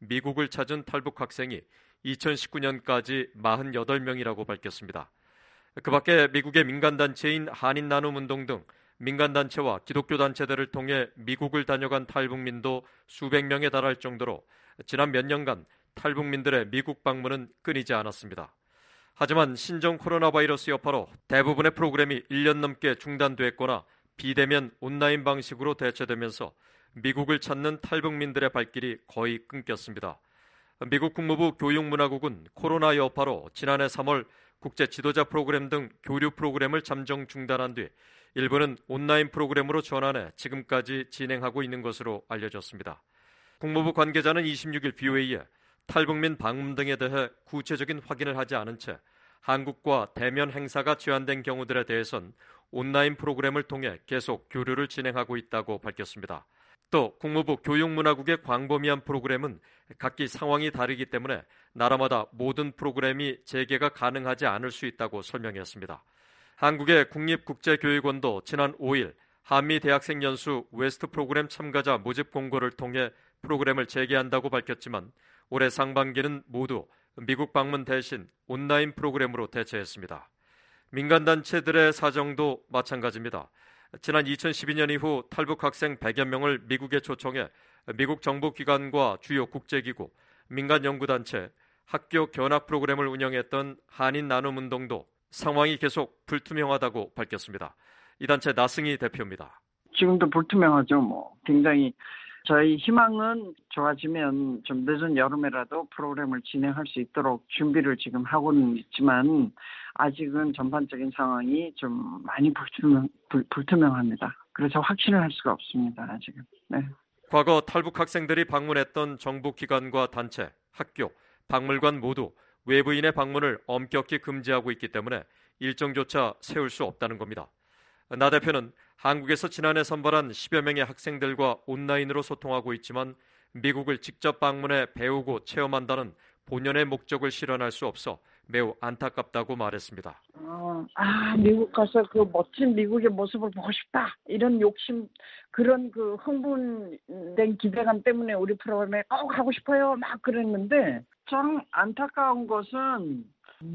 미국을 찾은 탈북 학생이 이천십구 년까지 사십팔 명이라고 밝혔습니다. 그 밖에 미국의 민간단체인 한인나눔운동 등 민간단체와 기독교단체들을 통해 미국을 다녀간 탈북민도 수백 명에 달할 정도로 지난 몇 년간 탈북민들의 미국 방문은 끊이지 않았습니다. 하지만 신종 코로나 바이러스 여파로 대부분의 프로그램이 일 년 넘게 중단됐거나 비대면 온라인 방식으로 대체되면서 미국을 찾는 탈북민들의 발길이 거의 끊겼습니다. 미국 국무부 교육문화국은 코로나 여파로 지난해 삼월 국제 지도자 프로그램 등 교류 프로그램을 잠정 중단한 뒤 일부는 온라인 프로그램으로 전환해 지금까지 진행하고 있는 것으로 알려졌습니다. 국무부 관계자는 이십육 일 비오에이에 탈북민 방문 등에 대해 구체적인 확인을 하지 않은 채 한국과 대면 행사가 제한된 경우들에 대해선 온라인 프로그램을 통해 계속 교류를 진행하고 있다고 밝혔습니다. 또 국무부 교육문화국의 광범위한 프로그램은 각기 상황이 다르기 때문에 나라마다 모든 프로그램이 재개가 가능하지 않을 수 있다고 설명했습니다. 한국의 국립국제교육원도 지난 오 일 한미 대학생 연수 웨스트 프로그램 참가자 모집 공고를 통해 프로그램을 재개한다고 밝혔지만 올해 상반기는 모두 미국 방문 대신 온라인 프로그램으로 대체했습니다. 민간단체들의 사정도 마찬가지입니다. 지난 이천십이 년 이후 탈북 학생 백여 명을 미국에 초청해 미국 정보기관과 주요 국제기구, 민간연구단체, 학교 견학 프로그램을 운영했던 한인나눔운동도 상황이 계속 불투명하다고 밝혔습니다. 이 단체 나승희 대표입니다. 지금도 불투명하죠. 뭐 굉장히 저희 희망은 좋아지면 좀 늦은 여름에라도 프로그램을 진행할 수 있도록 준비를 지금 하고는 있지만 아직은 전반적인 상황이 좀 많이 불투명, 불, 불투명합니다. 그래서 확신을 할 수가 없습니다. 아직은. 네. 과거 탈북 학생들이 방문했던 정부기관과 단체, 학교, 박물관 모두 외부인의 방문을 엄격히 금지하고 있기 때문에 일정조차 세울 수 없다는 겁니다. 나 대표는 한국에서 지난해 선발한 십여 명의 학생들과 온라인으로 소통하고 있지만 미국을 직접 방문해 배우고 체험한다는 본연의 목적을 실현할 수 없어 매우 안타깝다고 말했습니다. 어, 아, 미국 가서 그 멋진 미국의 모습을 보고 싶다. 이런 욕심, 그런 그 흥분된 기대감 때문에 우리 프로그램에 꼭 하고 싶어요. 막 그랬는데 참 안타까운 것은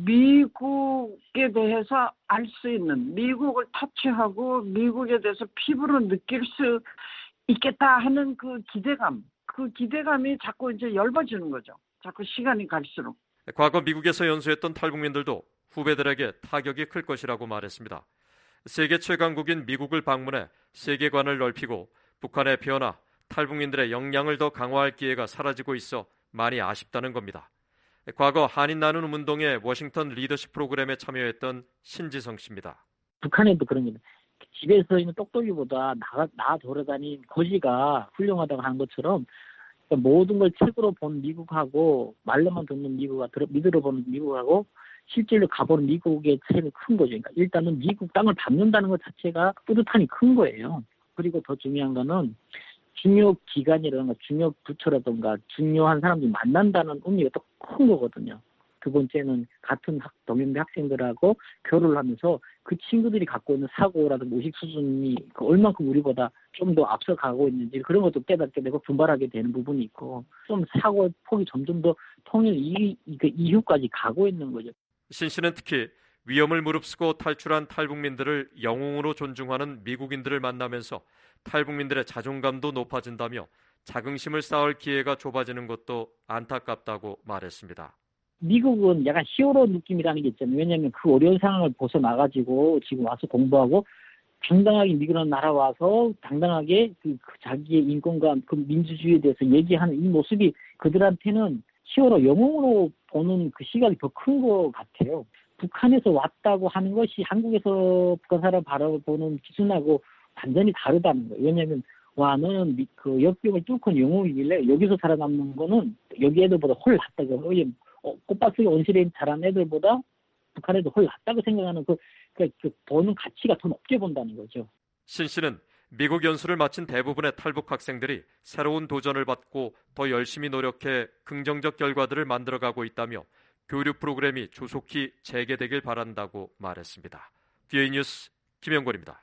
미국에 대해서 알 수 있는, 미국을 터치하고 미국에 대해서 피부로 느낄 수 있겠다 하는 그 기대감, 그 기대감이 자꾸 이제 엷어지는 거죠. 자꾸 시간이 갈수록. 과거 미국에서 연수했던 탈북민들도 후배들에게 타격이 클 것이라고 말했습니다. 세계 최강국인 미국을 방문해 세계관을 넓히고 북한의 변화, 탈북민들의 역량을 더 강화할 기회가 사라지고 있어 많이 아쉽다는 겁니다. 과거 한인 나누는 운동의 워싱턴 리더십 프로그램에 참여했던 신지성 씨입니다. 북한에도 그런 게 집에서 있는 똑똑이보다 나, 나 돌아다닌 거지가 훌륭하다고 하는 것처럼 모든 걸 책으로 본 미국하고 말로만 듣는 미국하고 믿으러 보는 미국하고 실제로 가보는 미국의 차이는 큰 거죠. 그러니까 일단은 미국 땅을 밟는다는 것 자체가 뿌듯함이 큰 거예요. 그리고 더 중요한 거는 중요 기관이라든가 중요 부처라든가 중요한 사람들이 만난다는 의미가 더 큰 거거든요. 두 번째는 같은 학, 동년배 학생들하고 교류를 하면서 그 친구들이 갖고 있는 사고라든가 의식 수준이 얼만큼 우리보다 좀 더 앞서가고 있는지 그런 것도 깨닫게 되고 분발하게 되는 부분이 있고 좀 사고의 폭이 점점 더 통일 이, 그 이후까지 가고 있는 거죠. 신 씨는 특히 위험을 무릅쓰고 탈출한 탈북민들을 영웅으로 존중하는 미국인들을 만나면서 탈북민들의 자존감도 높아진다며 자긍심을 쌓을 기회가 좁아지는 것도 안타깝다고 말했습니다. 미국은 약간 히어로 느낌이라는 게 있잖아요. 왜냐하면 그 어려운 상황을 벗어나가지고 지금 와서 공부하고 당당하게 미국이라는 나라 와서 당당하게 그, 그 자기의 인권과 그 민주주의에 대해서 얘기하는 이 모습이 그들한테는 히어로 영웅으로 보는 그 시각이 더 큰 것 같아요. 북한에서 왔다고 하는 것이 한국에서 북한 사람 바라보는 기준하고 완전히 다르다는 거예요. 왜냐하면 와 너는 그 역병을 뚫고 영웅이길래 여기서 살아남는 거는 여기 애들보다 훨 낫다고. 어, 꽃밭속에 온실에 자란 애들보다 북한 애들 훨 낫다고 생각하는 그, 그, 그 보는 가치가 더 높게 본다는 거죠. 신 씨는 미국 연수를 마친 대부분의 탈북 학생들이 새로운 도전을 받고 더 열심히 노력해 긍정적 결과들을 만들어가고 있다며 교류 프로그램이 조속히 재개되길 바란다고 말했습니다. 비오에이 뉴스 김영권입니다.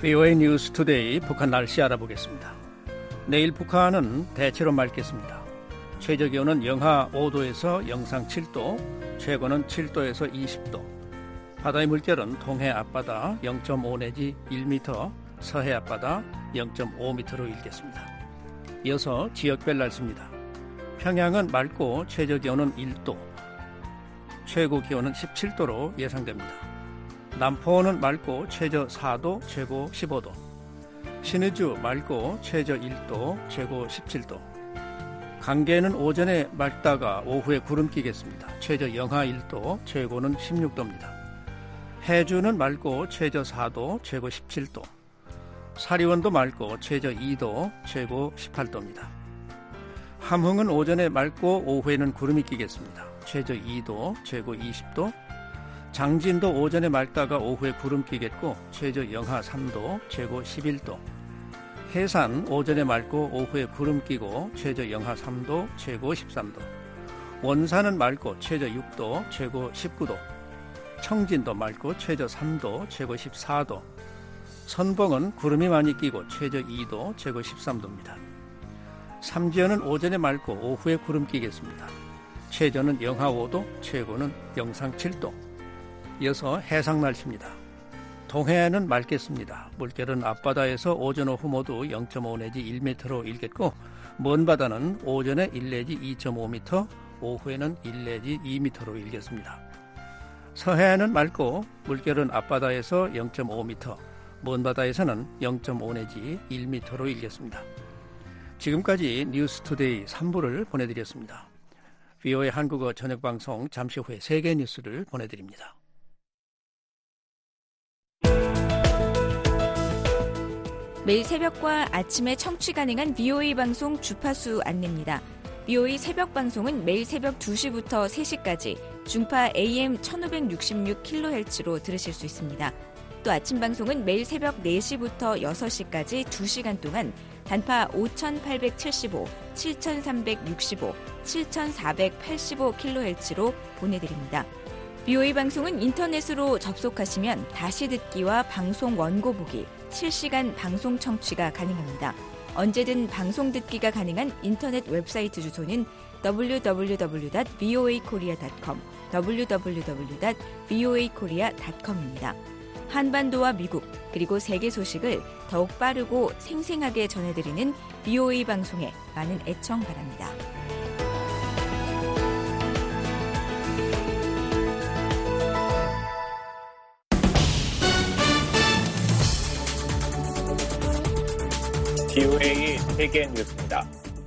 브이오에이 뉴스 투데이 북한 날씨 알아보겠습니다. 내일 북한은 대체로 맑겠습니다. 최저기온은 영하 오 도에서 영상 칠 도, 최고는 칠 도에서 이십 도. 바다의 물결은 동해 앞바다 영 점 오 내지 일 미터, 서해 앞바다 영 점 오 미터로 일겠습니다. 이어서 지역별 날씨입니다. 평양은 맑고 최저기온은 일 도, 최고기온은 십칠 도로 예상됩니다. 남포는 맑고 최저 사 도, 최고 십오 도. 신의주 맑고 최저 일 도, 최고 십칠 도. 강계는 오전에 맑다가 오후에 구름 끼겠습니다. 최저 영하 일 도, 최고는 십육 도입니다. 해주는 맑고 최저 사 도, 최고 십칠 도. 사리원도 맑고 최저 이 도, 최고 십팔 도입니다. 함흥은 오전에 맑고 오후에는 구름이 끼겠습니다. 최저 이 도, 최고 이십 도. 장진도 오전에 맑다가 오후에 구름 끼겠고 최저 영하 삼 도, 최고 십일 도. 해산 오전에 맑고 오후에 구름 끼고 최저 영하 삼 도, 최고 십삼 도. 원산은 맑고 최저 육 도, 최고 십구 도. 청진도 맑고 최저 삼 도, 최고 십사 도. 선봉은 구름이 많이 끼고 최저 이 도, 최고 십삼 도입니다. 삼지연은 오전에 맑고 오후에 구름 끼겠습니다. 최저는 영하 오 도, 최고는 영상 칠 도. 이어서 해상 날씨입니다. 동해안은 맑겠습니다. 물결은 앞바다에서 오전 오후 모두 영 점 오 내지 일 미터로 일겠고 먼 바다는 오전에 일 내지 이 점 오 미터, 오후에는 일 내지 이 미터로 일겠습니다. 서해안은 맑고 물결은 앞바다에서 영 점 오 미터, 먼 바다에서는 영 점 오 내지 일 미터로 일겠습니다. 지금까지 뉴스투데이 삼 부를 보내드렸습니다. 브이오에이 한국어 저녁방송 잠시 후에 세계 뉴스를 보내드립니다. 매일 새벽과 아침에 청취 가능한 브이오에이 방송 주파수 안내입니다. 브이오에이 새벽 방송은 매일 새벽 두 시부터 세 시까지 중파 에이엠 천오백육십육 킬로헤르츠로 들으실 수 있습니다. 또 아침 방송은 매일 새벽 네 시부터 여섯 시까지 두 시간 동안 단파 오천팔백칠십오, 칠천삼백육십오, 칠천사백팔십오 킬로헤르츠로 보내드립니다. 브이오에이 방송은 인터넷으로 접속하시면 다시 듣기와 방송 원고 보기, 실시간 방송 청취가 가능합니다. 언제든 방송 듣기가 가능한 인터넷 웹사이트 주소는 더블유 더블유 더블유 닷 브이오에이 코리아 닷 컴, 더블유 더블유 더블유 닷 브이오에이 코리아 닷 컴입니다. 한반도와 미국 그리고 세계 소식을 더욱 빠르고 생생하게 전해드리는 브이오에이 방송에 많은 애청 바랍니다. 브이오에이 세계 뉴스입니다.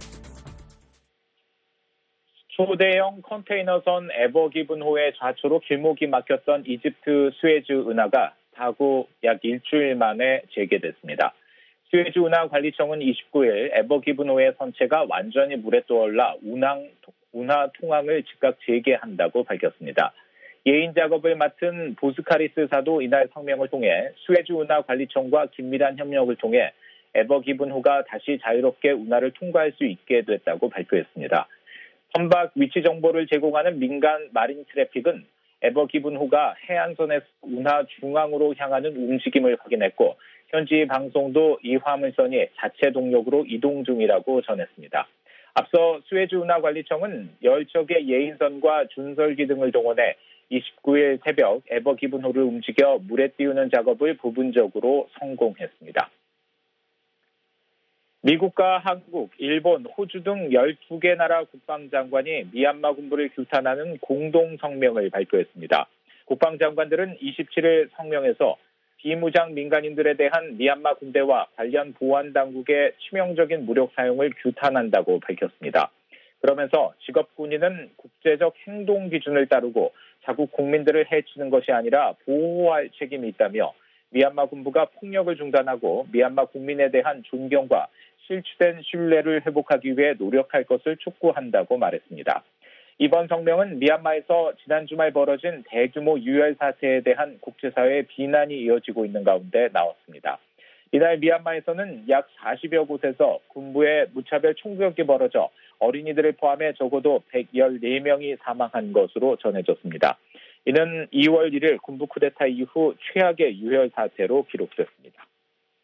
초대형 컨테이너선 에버기븐호의 좌초로 길목이 막혔던 이집트 스웨즈 운하가 사고 약 일주일 만에 재개됐습니다. 스웨즈 운하 관리청은 이십구 일 에버기븐호의 선체가 완전히 물에 떠올라 운항, 운하 통항을 즉각 재개한다고 밝혔습니다. 예인 작업을 맡은 보스카리스 사도 이날 성명을 통해 스웨즈 운하 관리청과 긴밀한 협력을 통해 에버기븐호가 다시 자유롭게 운하를 통과할 수 있게 됐다고 발표했습니다. 선박 위치 정보를 제공하는 민간 마린 트래픽은 에버기븐호가 해안선에서 운하 중앙으로 향하는 움직임을 확인했고 현지 방송도 이 화물선이 자체 동력으로 이동 중이라고 전했습니다. 앞서 스웨즈 운하 관리청은 열 척의 예인선과 준설기 등을 동원해 이십구 일 새벽 에버기븐호를 움직여 물에 띄우는 작업을 부분적으로 성공했습니다. 미국과 한국, 일본, 호주 등 열두 개 나라 국방장관이 미얀마 군부를 규탄하는 공동 성명을 발표했습니다. 국방장관들은 이십칠 일 성명에서 비무장 민간인들에 대한 미얀마 군대와 관련 보안 당국의 치명적인 무력 사용을 규탄한다고 밝혔습니다. 그러면서 직업군인은 국제적 행동 기준을 따르고 자국 국민들을 해치는 것이 아니라 보호할 책임이 있다며 미얀마 군부가 폭력을 중단하고 미얀마 국민에 대한 존경과 실추된 신뢰를 회복하기 위해 노력할 것을 촉구한다고 말했습니다. 이번 성명은 미얀마에서 지난 주말 벌어진 대규모 유혈 사태에 대한 국제사회의 비난이 이어지고 있는 가운데 나왔습니다. 이날 미얀마에서는 약 사십여 곳에서 군부의 무차별 총격이 벌어져 어린이들을 포함해 적어도 백십사 명이 사망한 것으로 전해졌습니다. 이는 이월 일일 군부 쿠데타 이후 최악의 유혈 사태로 기록됐습니다.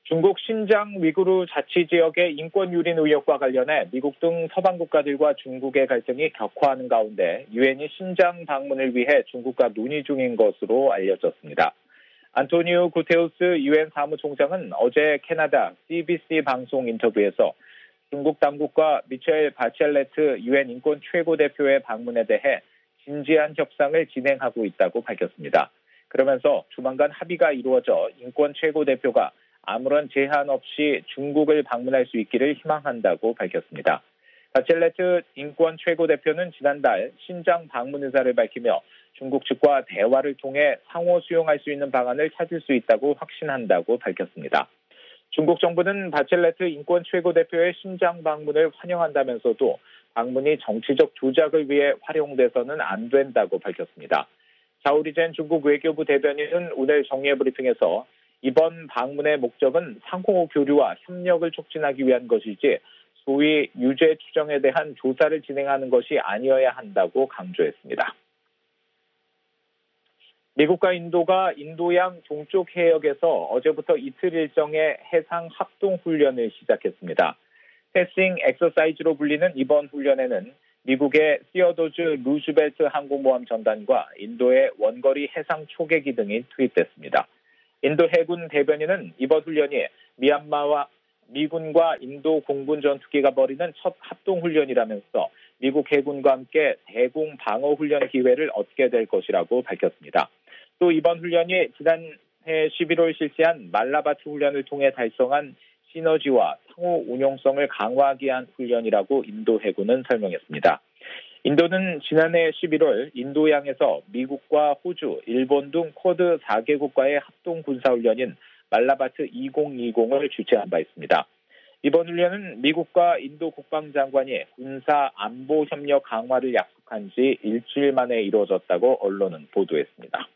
중국 신장 위구르 자치지역의 인권 유린 의혹과 관련해 미국 등 서방 국가들과 중국의 갈등이 격화하는 가운데 유엔이 신장 방문을 위해 중국과 논의 중인 것으로 알려졌습니다. 안토니오 구테우스 유엔 사무총장은 어제 캐나다 씨비씨 방송 인터뷰에서 중국 당국과 미셸 바첼레트 유엔 인권 최고대표의 방문에 대해 진지한 협상을 진행하고 있다고 밝혔습니다. 그러면서 조만간 합의가 이루어져 인권 최고대표가 아무런 제한 없이 중국을 방문할 수 있기를 희망한다고 밝혔습니다. 바첼레트 인권 최고대표는 지난달 신장 방문 의사를 밝히며 중국 측과 대화를 통해 상호 수용할 수 있는 방안을 찾을 수 있다고 확신한다고 밝혔습니다. 중국 정부는 바첼레트 인권 최고대표의 신장 방문을 환영한다면서도 방문이 정치적 조작을 위해 활용돼서는 안 된다고 밝혔습니다. 자오리젠 중국 외교부 대변인은 오늘 정례 브리핑에서 이번 방문의 목적은 상호 교류와 협력을 촉진하기 위한 것이지 소위 유죄 추정에 대한 조사를 진행하는 것이 아니어야 한다고 강조했습니다. 미국과 인도가 인도양 동쪽 해역에서 어제부터 이틀 일정의 해상 합동 훈련을 시작했습니다. 패싱 엑서사이즈로 불리는 이번 훈련에는 미국의 시어도즈 루즈벨트 항공모함 전단과 인도의 원거리 해상 초계기 등이 투입됐습니다. 인도 해군 대변인은 이번 훈련이 미얀마와 미군과 인도 공군 전투기가 벌이는 첫 합동훈련이라면서 미국 해군과 함께 대공 방어 훈련 기회를 얻게 될 것이라고 밝혔습니다. 또 이번 훈련이 지난해 십일월 실시한 말라바트 훈련을 통해 달성한 시너지와 상호 운용성을 강화하기 위한 훈련이라고 인도 해군은 설명했습니다. 인도는 지난해 십일월 인도양에서 미국과 호주, 일본 등 쿼드 사 개국과의 합동 군사훈련인 말라바트 이천이십을 주최한 바 있습니다. 이번 훈련은 미국과 인도 국방장관이 군사 안보 협력 강화를 약속한 지 일주일 만에 이루어졌다고 언론은 보도했습니다.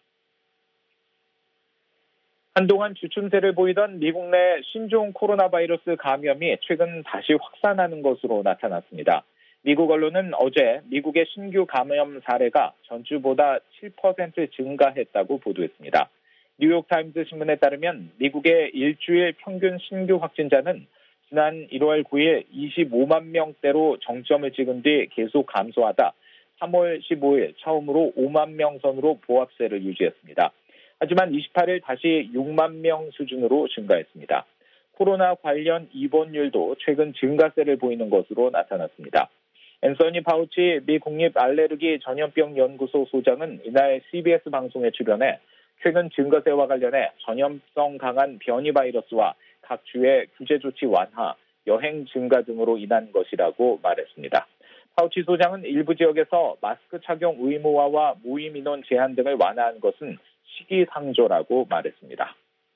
한동안 주춤세를 보이던 미국 내 신종 코로나 바이러스 감염이 최근 다시 확산하는 것으로 나타났습니다. 미국 언론은 어제 미국의 신규 감염 사례가 전주보다 칠 퍼센트 증가했다고 보도했습니다. 뉴욕타임스 신문에 따르면 미국의 일주일 평균 신규 확진자는 지난 일월 구일 이십오만 명대로 정점을 찍은 뒤 계속 감소하다 삼월 십오일 처음으로 오만 명 선으로 보합세를 유지했습니다. 하지만 이십팔일 다시 육만 명 수준으로 증가했습니다. 코로나 관련 입원율도 최근 증가세를 보이는 것으로 나타났습니다. 앤서니 파우치 미 국립 알레르기 전염병 연구소 소장은 이날 씨비에스 방송에 출연해 최근 증가세와 관련해 전염성 강한 변이 바이러스와 각 주의 규제 조치 완화, 여행 증가 등으로 인한 것이라고 말했습니다. 파우치 소장은 일부 지역에서 마스크 착용 의무화와 모임 인원 제한 등을 완화한 것은 시기상조라고 말했습니다.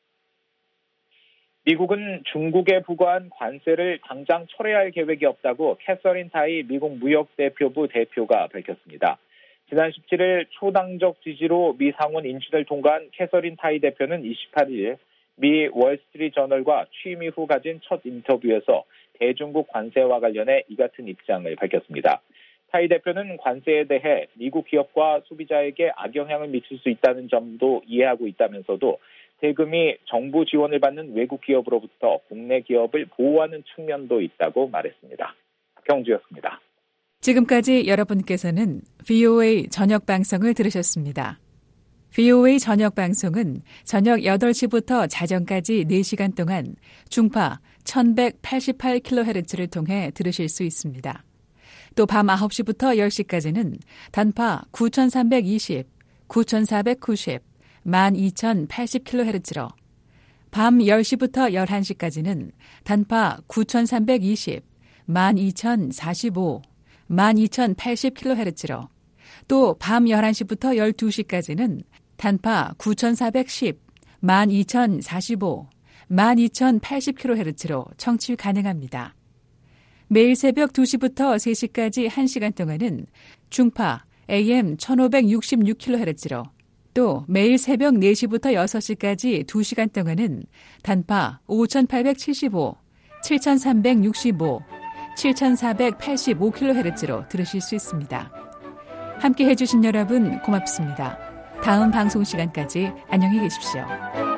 미국은 중국에 부과한 관세를 당장 철회할 계획이 없다고 캐서린 타이 미국 무역대표부 대표가 밝혔습니다. 지난 십칠일 초당적 지지로 미 상원 인준을 통과한 캐서린 타이 대표는 이십팔일 미 월스트리트저널과 취임 이후 가진 첫 인터뷰에서 대중국 관세와 관련해 이 같은 입장을 밝혔습니다. 타이 대표는 관세에 대해 미국 기업과 소비자에게 악영향을 미칠 수 있다는 점도 이해하고 있다면서도 대금이 정부 지원을 받는 외국 기업으로부터 국내 기업을 보호하는 측면도 있다고 말했습니다. 박형주였습니다. 지금까지 여러분께서는 브이오에이 저녁 방송을 들으셨습니다. 브이오에이 저녁 방송은 저녁 여덟 시부터 자정까지 네 시간 동안 중파 천백팔십팔 킬로헤르츠를 통해 들으실 수 있습니다. 또 밤 아홉 시부터 열 시까지는 단파 구천삼백이십, 구천사백구십, 만 이천팔십 킬로헤르츠로 밤 열 시부터 열한 시까지는 단파 구천삼백이십, 만 이천사십오, 만 이천팔십 킬로헤르츠로 또 밤 열한 시부터 열두 시까지는 단파 구천사백십, 만 이천사십오, 만 이천팔십 킬로헤르츠로 청취 가능합니다. 매일 새벽 두 시부터 세 시까지 한 시간 동안은 중파 에이엠 천오백육십육 킬로헤르츠로 또 매일 새벽 네 시부터 여섯 시까지 두 시간 동안은 단파 오천팔백칠십오, 칠천삼백육십오, 칠천사백팔십오 킬로헤르츠로 들으실 수 있습니다. 함께 해주신 여러분 고맙습니다. 다음 방송 시간까지 안녕히 계십시오.